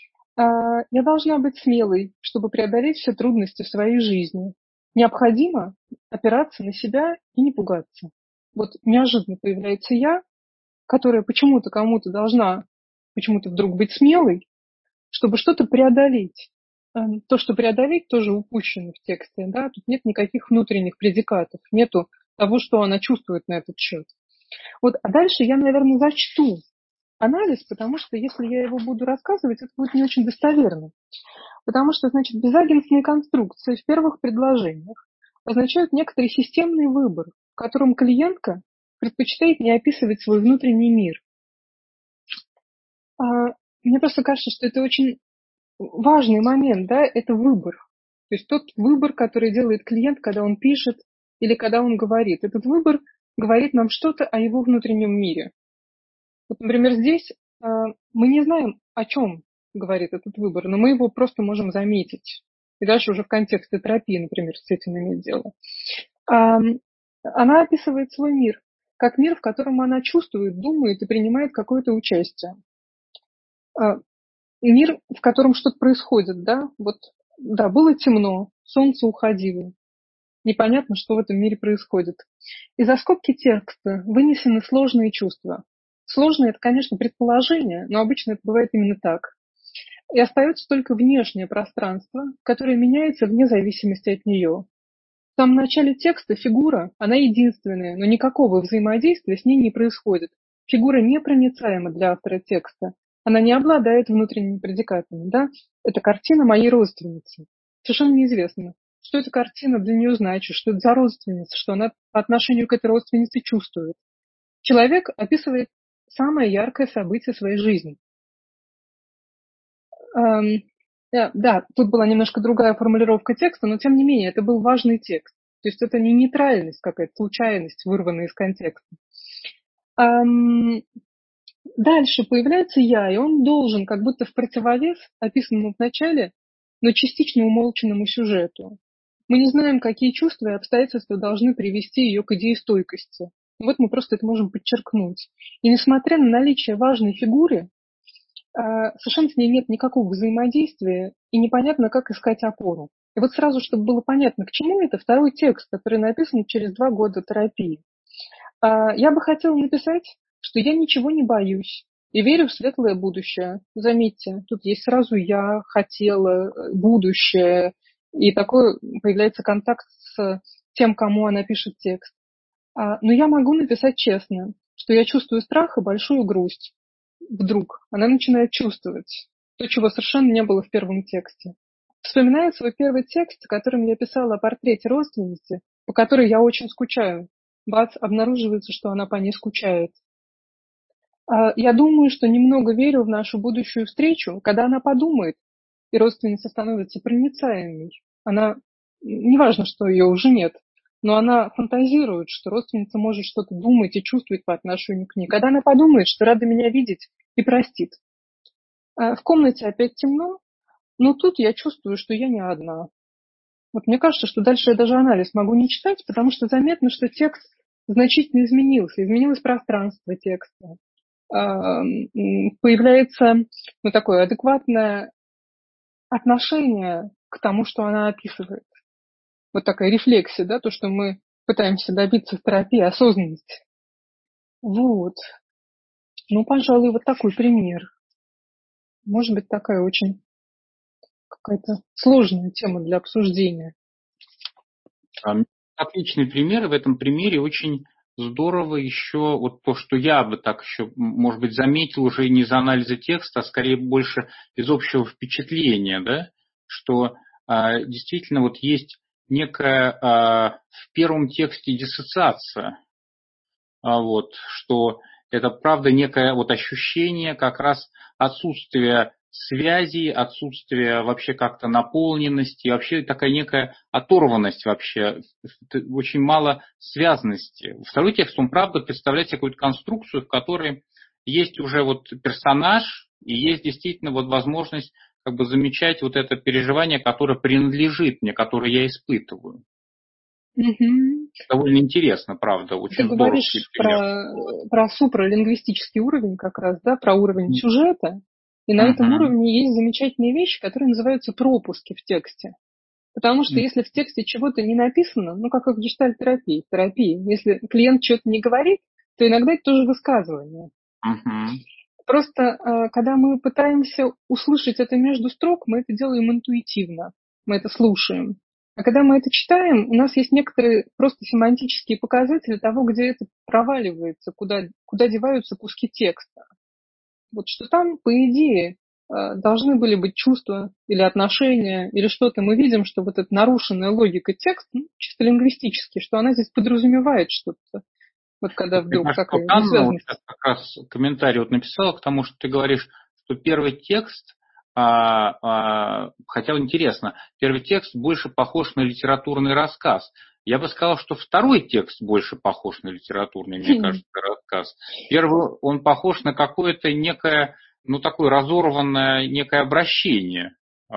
Я должна быть смелой, чтобы преодолеть все трудности в своей жизни. Необходимо опираться на себя и не пугаться. Вот неожиданно появляется я, которая почему-то кому-то должна почему-то вдруг быть смелой, чтобы что-то преодолеть. То, что преодолеть, тоже упущено в тексте. Да? Тут нет никаких внутренних предикатов, нету того, что она чувствует на этот счет. А дальше я, наверное, зачту анализ, потому что если я его буду рассказывать, это будет не очень достоверно. Потому что, безагентные конструкции в первых предложениях означают некоторый системный выбор, в котором клиентка предпочитает не описывать свой внутренний мир. Мне просто кажется, что это очень важный момент, да, это выбор. То есть тот выбор, который делает клиент, когда он пишет или когда он говорит. Этот выбор говорит нам что-то о его внутреннем мире. Вот, например, здесь мы не знаем, о чем говорит этот выбор, но мы его просто можем заметить. И дальше уже в контексте терапии, например, с этим иметь дело. Она описывает свой мир как мир, в котором она чувствует, думает и принимает какое-то участие. Мир, в котором что-то происходит, да? Было темно, солнце уходило. Непонятно, что в этом мире происходит. И за скобки текста вынесены сложные чувства. Сложно это, конечно, предположение, но обычно это бывает именно так. И остается только внешнее пространство, которое меняется вне зависимости от нее. В самом начале текста фигура, она единственная, но никакого взаимодействия с ней не происходит. Фигура непроницаема для автора текста. Она не обладает внутренними предикатами. Да? Это картина моей родственницы. Совершенно неизвестно, что эта картина для нее значит, что это за родственница, что она по отношению к этой родственнице чувствует. Человек описывает самое яркое событие своей жизни. Да, тут была немножко другая формулировка текста, но тем не менее, это был важный текст. То есть это не нейтральность какая-то, случайность, вырванная из контекста. Дальше появляется я, и он должен, как будто в противовес описанному в начале, но частично умолчанному сюжету. Мы не знаем, какие чувства и обстоятельства должны привести ее к идее стойкости. Вот мы просто это можем подчеркнуть. И несмотря на наличие важной фигуры, совершенно с ней нет никакого взаимодействия, и непонятно, как искать опору. И вот сразу, чтобы было понятно, к чему это, второй текст, который написан через 2 года терапии. Я бы хотела написать, что я ничего не боюсь и верю в светлое будущее. Заметьте, тут есть сразу я, хотела, будущее, и такой появляется контакт с тем, кому она пишет текст. Но я могу написать честно, что я чувствую страх и большую грусть. Вдруг она начинает чувствовать то, чего совершенно не было в первом тексте. Вспоминает свой первый текст, которым я писала о портрете родственницы, по которой я очень скучаю. Бац, обнаруживается, что она по ней скучает. Я думаю, что немного верю в нашу будущую встречу, когда она подумает, и родственница становится проницаемой. Она, неважно, что ее уже нет, но она фантазирует, что родственница может что-то думать и чувствовать по отношению к ней. Когда она подумает, что рада меня видеть и простит. В комнате опять темно, но тут я чувствую, что я не одна. Вот мне кажется, что дальше я даже анализ могу не читать, потому что заметно, что текст значительно изменился. Изменилось пространство текста. Появляется такое адекватное отношение к тому, что она описывает. Вот такая рефлексия, да, то, что мы пытаемся добиться в терапии, осознанности. Вот. Пожалуй, вот такой пример. Может быть, такая очень какая-то сложная тема для обсуждения. Отличный пример, и в этом примере очень здорово еще вот то, что я бы так еще, может быть, заметил уже не из анализа текста, а скорее больше из общего впечатления, да, что действительно вот есть некая в первом тексте диссоциация, что это правда некое вот ощущение как раз отсутствия связи, отсутствие вообще как-то наполненности, вообще такая некая оторванность вообще, очень мало связанности. Второй текст, он правда представляет себе какую-то конструкцию, в которой есть уже вот персонаж, и есть действительно вот возможность как бы замечать вот это переживание, которое принадлежит мне, которое я испытываю. Угу. Довольно интересно, правда, очень Ты здорово. говоришь про супралингвистический уровень как раз, да, про уровень сюжета, и на этом уровне есть замечательные вещи, которые называются пропуски в тексте. Потому что если в тексте чего-то не написано, как и в гештальт-терапии, если клиент что-то не говорит, то иногда это тоже высказывание. Просто когда мы пытаемся услышать это между строк, мы это делаем интуитивно, мы это слушаем. А когда мы это читаем, у нас есть некоторые просто семантические показатели того, где это проваливается, куда деваются куски текста. Вот что там, по идее, должны были быть чувства или отношения, или что-то. Мы видим, что вот эта нарушенная логика текста, чисто лингвистически, что она здесь подразумевает что-то. Вот когда вдруг такая несвязанность. Вот как раз комментарий вот написала к тому, что ты говоришь, что первый текст, хотя интересно, первый текст больше похож на литературный рассказ. Я бы сказал, что второй текст больше похож на литературный, мне кажется, рассказ. Первый, он похож на какое-то некое, такое разорванное некое обращение.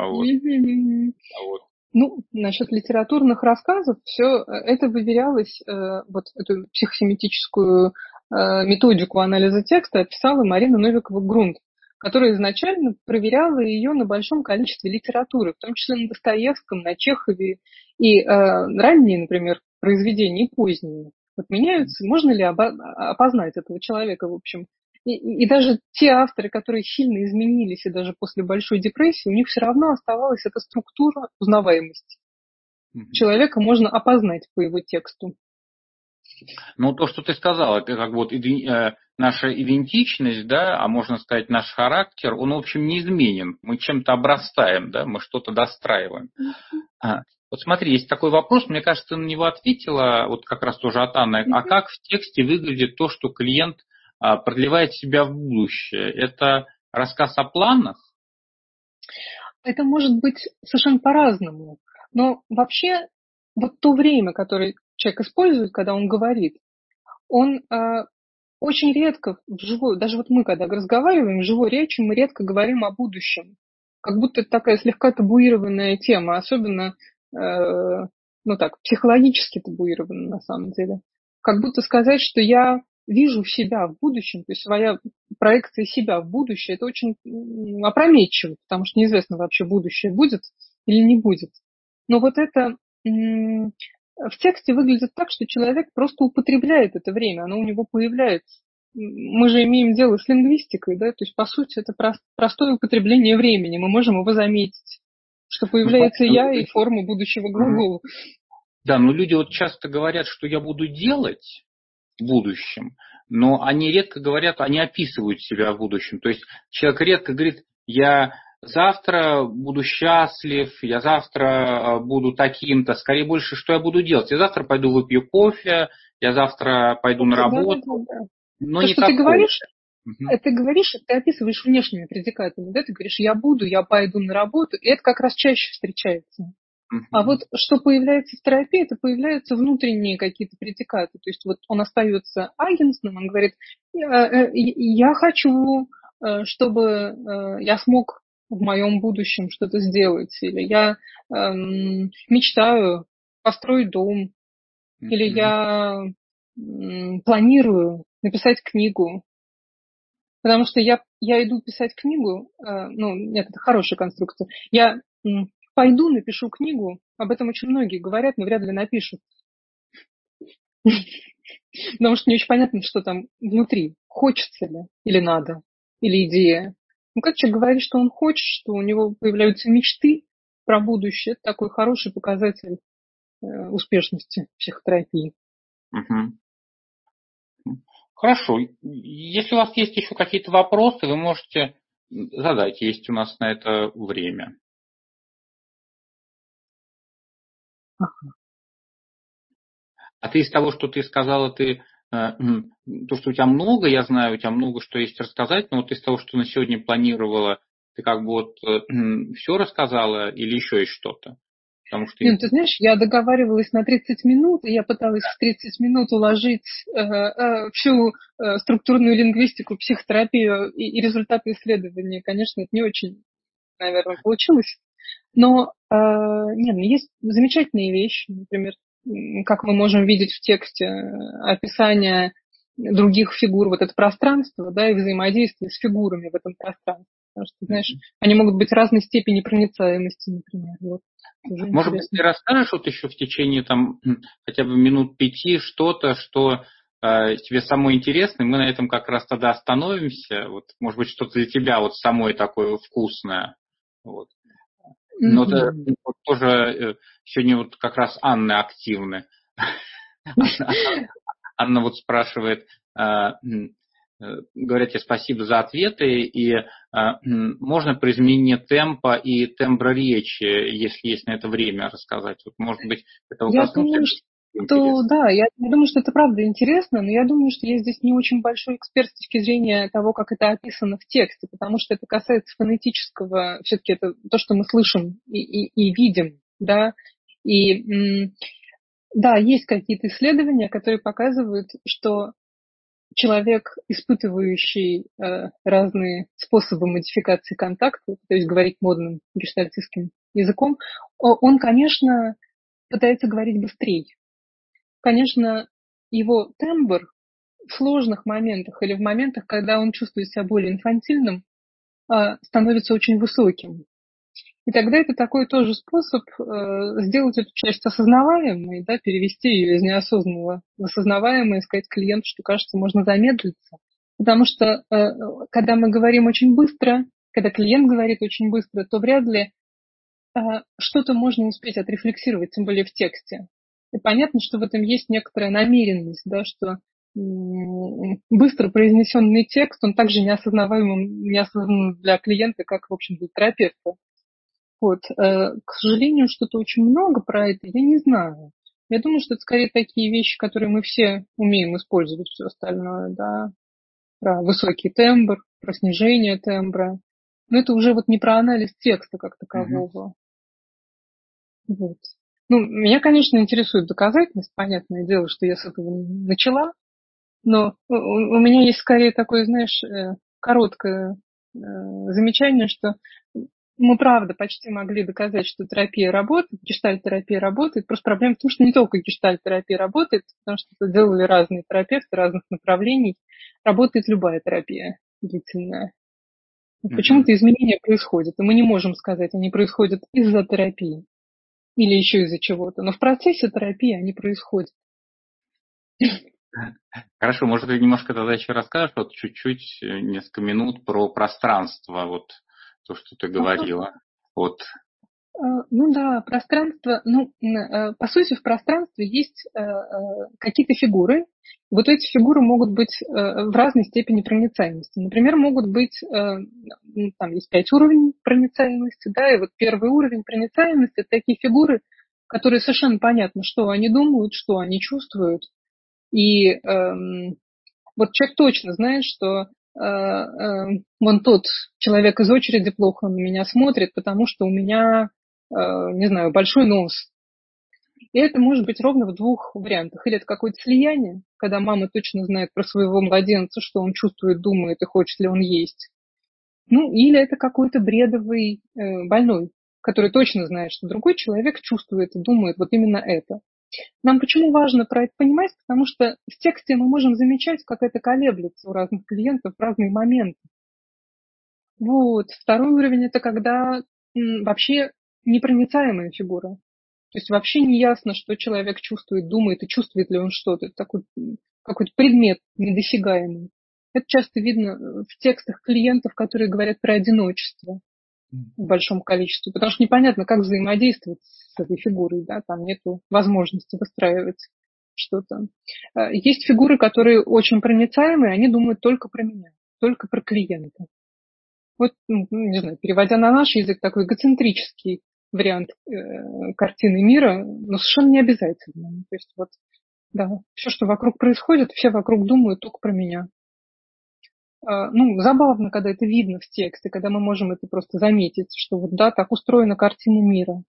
Насчет литературных рассказов, все это выверялось, вот эту психосемитическую методику анализа текста описала Марина Новикова-Грунт, которая изначально проверяла ее на большом количестве литературы, в том числе на Достоевском, на Чехове, и ранние, например, произведения, и поздние. Вот меняются, можно ли опознать этого человека, в общем. и даже те авторы, которые сильно изменились, и даже после Большой депрессии, у них все равно оставалась эта структура узнаваемости. Человека можно опознать по его тексту. Ну, то, что ты сказал, это как вот наша идентичность, да, а можно сказать, наш характер, он, в общем, неизменен. Мы чем-то обрастаем, да, мы что-то достраиваем. Вот смотри, есть такой вопрос, мне кажется, ты на него ответила, вот как раз тоже от Анны. А как в тексте выглядит то, что клиент продлевает себя в будущее? Это рассказ о планах? Это может быть совершенно по-разному. Но вообще вот то время, которое человек использует, когда он говорит, он очень редко вживую, даже вот мы, когда разговариваем в живой речи, мы редко говорим о будущем. Как будто это такая слегка табуированная тема, особенно, ну так, психологически табуированная на самом деле. Как будто сказать, что я вижу себя в будущем, то есть своя проекция себя в будущее, это очень опрометчиво, потому что неизвестно вообще, будущее будет или не будет. Но вот это в тексте выглядит так, что человек просто употребляет это время, оно у него появляется. Мы же имеем дело с лингвистикой, да, то есть, по сути, это простое употребление времени, мы можем его заметить, что появляется «я» и форма будущего глагола. Да, но люди вот часто говорят, что я буду делать в будущем, но они редко говорят, они описывают себя в будущем. То есть человек редко говорит, я завтра буду счастлив, я завтра буду таким-то, скорее больше, что я буду делать. Я завтра пойду выпью кофе, я завтра пойду на работу. Да. Но то, не что ты говоришь, ты описываешь внешними предикатами, да, ты говоришь, я буду, я пойду на работу, и это как раз чаще встречается. А вот что появляется в терапии, это появляются внутренние какие-то предикаты. То есть вот он остается агентным, он говорит, я хочу, чтобы я смог в моем будущем что-то сделать, или я мечтаю построить дом, или я планирую написать книгу. Потому что я иду писать книгу, ну, нет, это хорошая конструкция. Я пойду напишу книгу, об этом очень многие говорят, но вряд ли напишут. Потому что не очень понятно, что там внутри. Хочется ли, или надо, или идея. Ну, как человек говорит, что он хочет, что у него появляются мечты про будущее, это такой хороший показатель успешности психотерапии. Хорошо. Если у вас есть еще какие-то вопросы, вы можете задать. Есть у нас на это время. А ты из того, что ты сказала, то, что у тебя много, я знаю, у тебя много что есть рассказать, но вот из того, что на сегодня планировала, ты как бы вот все рассказала или еще есть что-то? Потому что... Ты знаешь, я договаривалась на 30 минут, и я пыталась в 30 минут уложить всю структурную лингвистику, психотерапию и результаты исследования. Конечно, это не очень, наверное, получилось. Но нет, есть замечательные вещи, например, как мы можем видеть в тексте описание других фигур, вот это пространство, да, и взаимодействие с фигурами в этом пространстве. Потому что, знаешь, они могут быть разной степени проницаемости, например. Вот, может быть, ты расскажешь вот еще в течение там хотя бы минут 5 что-то, что тебе самое интересное, мы на этом как раз тогда остановимся. Вот, может быть, что-то для тебя вот самое такое вкусное. Вот. Но вот тоже сегодня вот как раз Анна активна. Анна вот спрашивает, говорят тебе спасибо за ответы, и можно про изменение темпа и тембра речи, если есть на это время, рассказать? Вот, может быть, это я думаю, что да, я думаю, что это правда интересно, но я думаю, что я здесь не очень большой эксперт с точки зрения того, как это описано в тексте, потому что это касается фонетического, все-таки это то, что мы слышим и видим, да, и да, есть какие-то исследования, которые показывают, что человек, испытывающий разные способы модификации контакта, то есть говорить модным гештальтистским языком, он, конечно, пытается говорить быстрее. Конечно, его тембр в сложных моментах или в моментах, когда он чувствует себя более инфантильным, становится очень высоким. И тогда это такой тоже способ сделать эту часть осознаваемой, да, перевести ее из неосознанного в осознаваемое, сказать клиенту, что, кажется, можно замедлиться, Потому что когда мы говорим очень быстро, когда клиент говорит очень быстро, то вряд ли что-то можно успеть отрефлексировать, тем более в тексте. И понятно, что в этом есть некоторая намеренность, да, что быстро произнесенный текст, он также неосознанным для клиента, как, в общем, для терапевта. Вот. К сожалению, что-то очень много про это я не знаю. Я думаю, что это скорее такие вещи, которые мы все умеем использовать, все остальное, да, про высокий тембр, про снижение тембра. Но это уже вот не про анализ текста как такового. Вот. Ну, меня, конечно, интересует доказательность. Понятное дело, что я с этого начала. Но у меня есть скорее такое, знаешь, короткое замечание, что мы, правда, почти могли доказать, что терапия работает, гештальт-терапия работает. Просто проблема в том, что не только гештальт-терапия работает, потому что это делали разные терапевты разных направлений. Работает любая терапия длительная. Почему-то изменения происходят, и мы не можем сказать, они происходят из-за терапии или еще из-за чего-то. Но в процессе терапии они происходят. Хорошо, может, ты немножко тогда еще расскажешь, вот чуть-чуть, несколько минут про пространство, вот то, что ты говорила. Вот. Ну да, пространство, по сути, в пространстве есть какие-то фигуры. Вот эти фигуры могут быть в разной степени проницаемости. Например, могут быть, там есть 5 уровней проницаемости, да, и вот первый уровень проницаемости – это такие фигуры, которые совершенно понятно, что они думают, что они чувствуют. И вот человек точно знает, что вон тот человек из очереди плохо на меня смотрит, потому что у меня, не знаю, большой нос. И это может быть ровно в 2 вариантах. Или это какое-то слияние, когда мама точно знает про своего младенца, что он чувствует, думает и хочет ли он есть. Ну, или это какой-то бредовый больной, который точно знает, что другой человек чувствует и думает вот именно это. Нам почему важно про это понимать? Потому что в тексте мы можем замечать, как это колеблется у разных клиентов в разные моменты. Вот. Второй уровень – это когда вообще непроницаемая фигура. То есть вообще не ясно, что человек чувствует, думает и чувствует ли он что-то. Это такой какой-то предмет недосягаемый. Это часто видно в текстах клиентов, которые говорят про одиночество в большом количестве, потому что непонятно, как взаимодействовать с этой фигурой, да, там нету возможности выстраивать что-то. Есть фигуры, которые очень проницаемые, они думают только про меня, только про клиента. Вот, не знаю, переводя на наш язык, такой эгоцентрический вариант картины мира, но совершенно не обязательно. То есть вот, да, все, что вокруг происходит, все вокруг думают только про меня. Забавно, когда это видно в тексте, когда мы можем это просто заметить, что вот да, так устроена картина мира.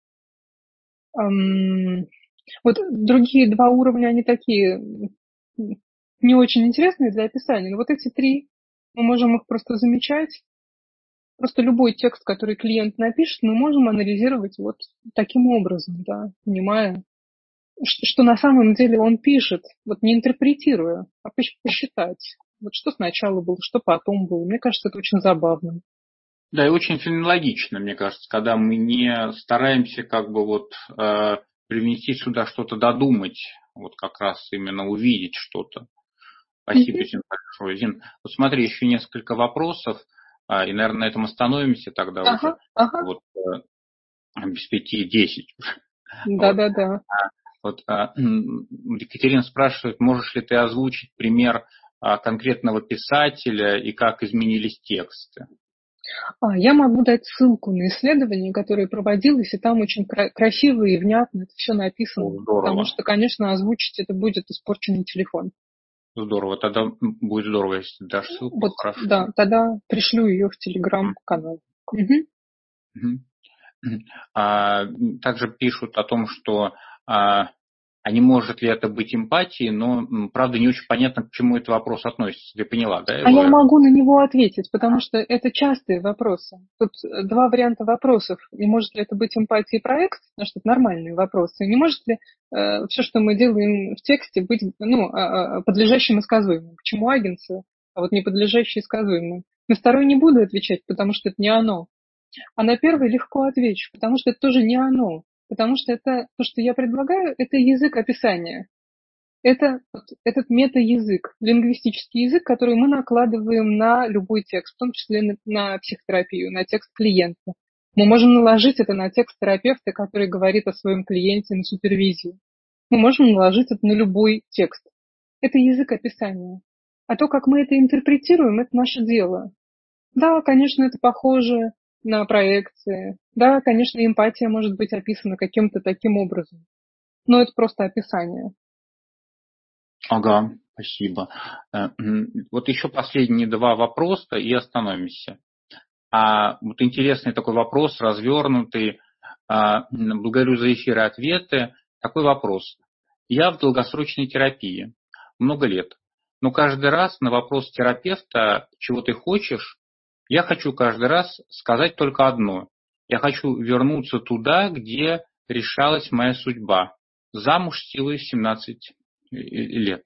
Вот другие 2 уровня, они такие не очень интересные для описания, но вот эти 3, мы можем их просто замечать. Просто любой текст, который клиент напишет, мы можем анализировать вот таким образом, да, понимая, что на самом деле он пишет, вот не интерпретируя, а посчитать. Вот что сначала было, что потом было. Мне кажется, это очень забавно. Да, и очень феноменологично, мне кажется, когда мы не стараемся как бы вот привнести сюда что-то, додумать, вот как раз именно увидеть что-то. Спасибо, Зин, большое. Зин, вот смотри, еще несколько вопросов, и, наверное, на этом остановимся тогда уже. Вот без 5:10. Да. Вот Екатерина спрашивает, можешь ли ты озвучить пример конкретного писателя и как изменились тексты? Я могу дать ссылку на исследование, которое проводилось, и там очень красиво и внятно это все написано. Здорово. Потому что, конечно, озвучить это будет испорченный телефон. Здорово, тогда будет здорово, если дашь ссылку. Вот, хорошо. да, тогда пришлю ее в Телеграм-канал. Также пишут о том, что а не может ли это быть эмпатией, но, правда, не очень понятно, к чему этот вопрос относится. Ты поняла, да? Я могу на него ответить, потому что это частые вопросы. Тут 2 варианта вопросов. Не может ли это быть эмпатия и проект, потому что это нормальные вопросы. Не может ли все, что мы делаем в тексте, быть подлежащим и сказуемым? Почему агенцы, а вот не подлежащие и сказуемым? На второй не буду отвечать, потому что это не оно. А на первый легко отвечу, потому что это тоже не оно. Потому что это то, что я предлагаю, это язык описания. Это вот этот мета-язык, лингвистический язык, который мы накладываем на любой текст, в том числе на психотерапию, на текст клиента. Мы можем наложить это на текст терапевта, который говорит о своем клиенте на супервизию. Мы можем наложить это на любой текст. Это язык описания. А то, как мы это интерпретируем, это наше дело. Да, конечно, это похоже на проекции. Да, конечно, эмпатия может быть описана каким-то таким образом. Но это просто описание. Ага, спасибо. Вот еще последние два вопроса и остановимся. Вот интересный такой вопрос, развернутый. Благодарю за эфир и ответы. Такой вопрос. Я в долгосрочной терапии много лет, но каждый раз на вопрос терапевта, чего ты хочешь, я хочу каждый раз сказать только одно. Я хочу вернуться туда, где решалась моя судьба. Замуж силой 17 лет.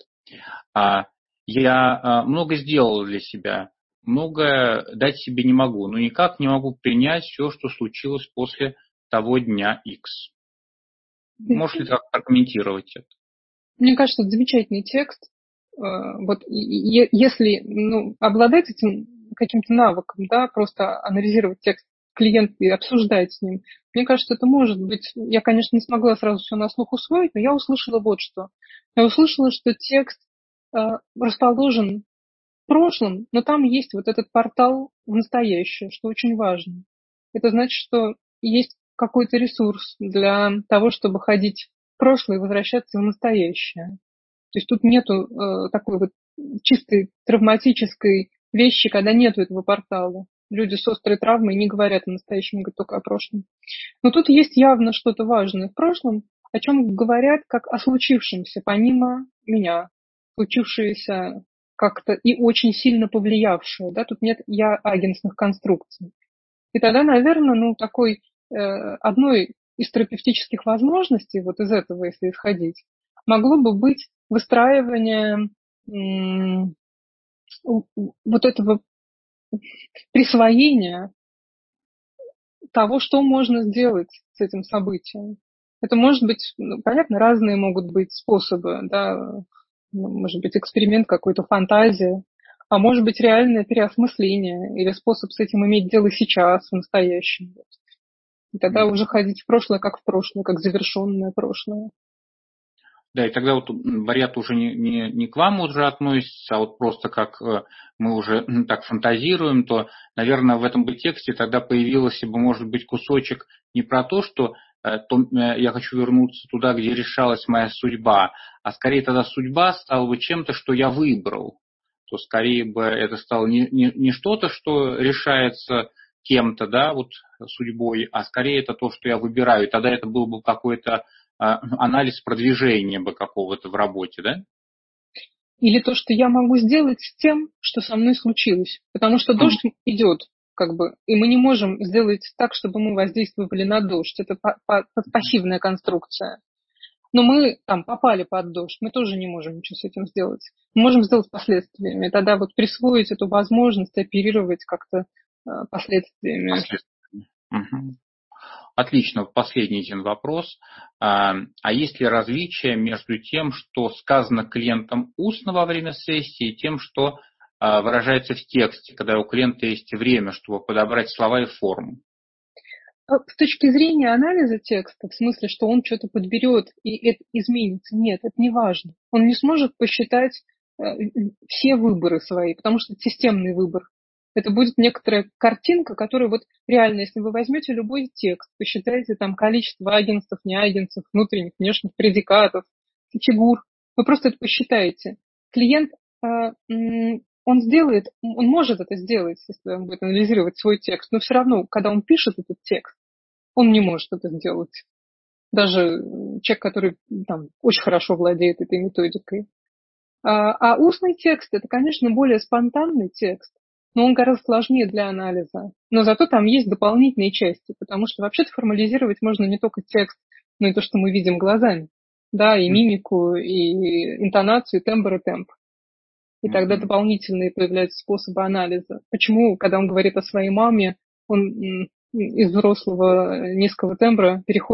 Я много сделал для себя, многое дать себе не могу, но никак не могу принять все, что случилось после того дня X. Можешь ли так прокомментировать это? Мне кажется, это замечательный текст. Вот если обладать этим каким-то навыком, да, просто анализировать текст клиента и обсуждать с ним, мне кажется, это может быть. Я, конечно, не смогла сразу все на слух усвоить, но я услышала вот что. Я услышала, что текст расположен в прошлом, но там есть вот этот портал в настоящее, что очень важно. Это значит, что есть какой-то ресурс для того, чтобы ходить в прошлое и возвращаться в настоящее. То есть тут нету такой вот чистой травматической вещи, когда нету этого портала. Люди с острой травмой не говорят о настоящем, говорят только о прошлом. Но тут есть явно что-то важное в прошлом, о чем говорят как о случившемся, помимо меня, случившееся как-то и очень сильно повлиявшее. Да? Тут нет я-агентных конструкций. И тогда, наверное, одной из терапевтических возможностей, вот из этого, если исходить, могло бы быть выстраивание вот этого присвоения того, что можно сделать с этим событием. Это может быть, понятно, разные могут быть способы, да, может быть, эксперимент какой-то, фантазия, а может быть, реальное переосмысление или способ с этим иметь дело сейчас, в настоящем. И тогда уже ходить в прошлое, как завершенное прошлое. Да, и тогда вот вариант уже не к вам уже относится, а вот просто как мы уже так фантазируем, то, наверное, в этом бы тексте тогда появился бы, может быть, кусочек не про то, что я хочу вернуться туда, где решалась моя судьба, а скорее тогда судьба стала бы чем-то, что я выбрал. То скорее бы это стало не что-то, что решается кем-то, да, вот судьбой, а скорее это то, что я выбираю. И тогда это был бы какой-то анализ продвижения бы какого-то в работе, да? Или то, что я могу сделать с тем, что со мной случилось. Потому что дождь идет, и мы не можем сделать так, чтобы мы воздействовали на дождь. Это пассивная конструкция. Но мы там попали под дождь, мы тоже не можем ничего с этим сделать. Мы можем сделать последствиями. Тогда вот присвоить эту возможность оперировать как-то последствиями. Угу. Отлично. Последний один вопрос. А есть ли различие между тем, что сказано клиентом устно во время сессии, и тем, что выражается в тексте, когда у клиента есть время, чтобы подобрать слова и форму? С точки зрения анализа текста, в смысле, что он что-то подберет и это изменится, нет, это не важно. Он не сможет посчитать все выборы свои, потому что это системный выбор. Это будет некоторая картинка, которая вот реально, если вы возьмете любой текст, посчитаете там количество агентств, неагентств, внутренних, внешних предикатов, фигур, вы просто это посчитаете. Клиент, он может это сделать, если он будет анализировать свой текст, но все равно, когда он пишет этот текст, он не может это сделать. Даже человек, который там очень хорошо владеет этой методикой. А устный текст – это, конечно, более спонтанный текст, но он гораздо сложнее для анализа. Но зато там есть дополнительные части, потому что вообще-то формализировать можно не только текст, но и то, что мы видим глазами, да, и мимику, и интонацию, и тембр, и темп. И тогда дополнительные появляются способы анализа. Почему, когда он говорит о своей маме, он из взрослого низкого тембра переходит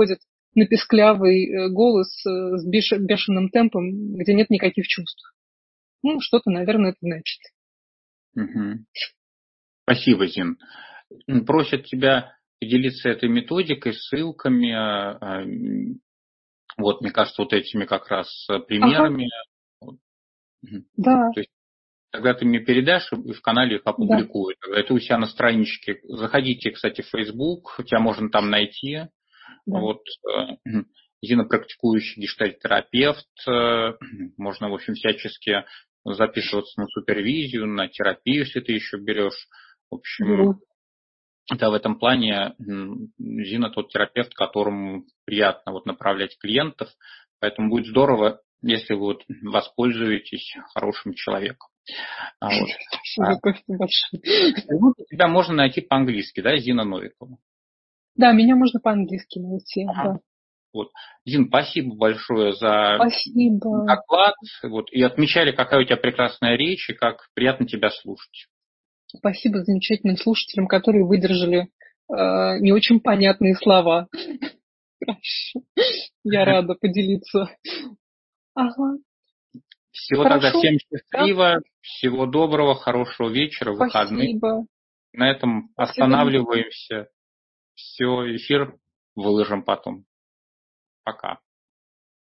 на песклявый голос с бешеным темпом, где нет никаких чувств. Ну, что-то, наверное, это значит. Мгм. Спасибо, Зин. Просят тебя поделиться этой методикой, ссылками. Вот, мне кажется, вот этими как раз Ага, примерами. Вот. да, То есть тогда ты мне передашь, и в канале их да, опубликую. Тогда это у себя на страничке. Заходите, кстати, в Facebook, тебя можно там найти. да. Вот, Зина практикующий гештальт-терапевт. Можно, в общем, всячески записываться на супервизию, на терапию, если ты еще берешь. В общем, Беру. да, в этом плане Зина тот терапевт, которому приятно вот направлять клиентов, поэтому будет здорово, если вы вот воспользуетесь хорошим человеком. Вот. Спасибо большое. Тебя можно найти по-английски, да, Зина Новикова. Да, меня можно по-английски найти, Ага. да. Вот. Зин, спасибо большое за Спасибо. доклад. Вот. И отмечали, какая у тебя прекрасная речь и как приятно тебя слушать. Спасибо замечательным слушателям, которые выдержали не очень понятные слова. Хорошо. Я рада поделиться. Ага, Всего тогда хорошо. всем Да, счастливо, всего доброго, хорошего вечера, выходных. спасибо. На этом До свидания. останавливаемся. Все, эфир выложим потом. Пока.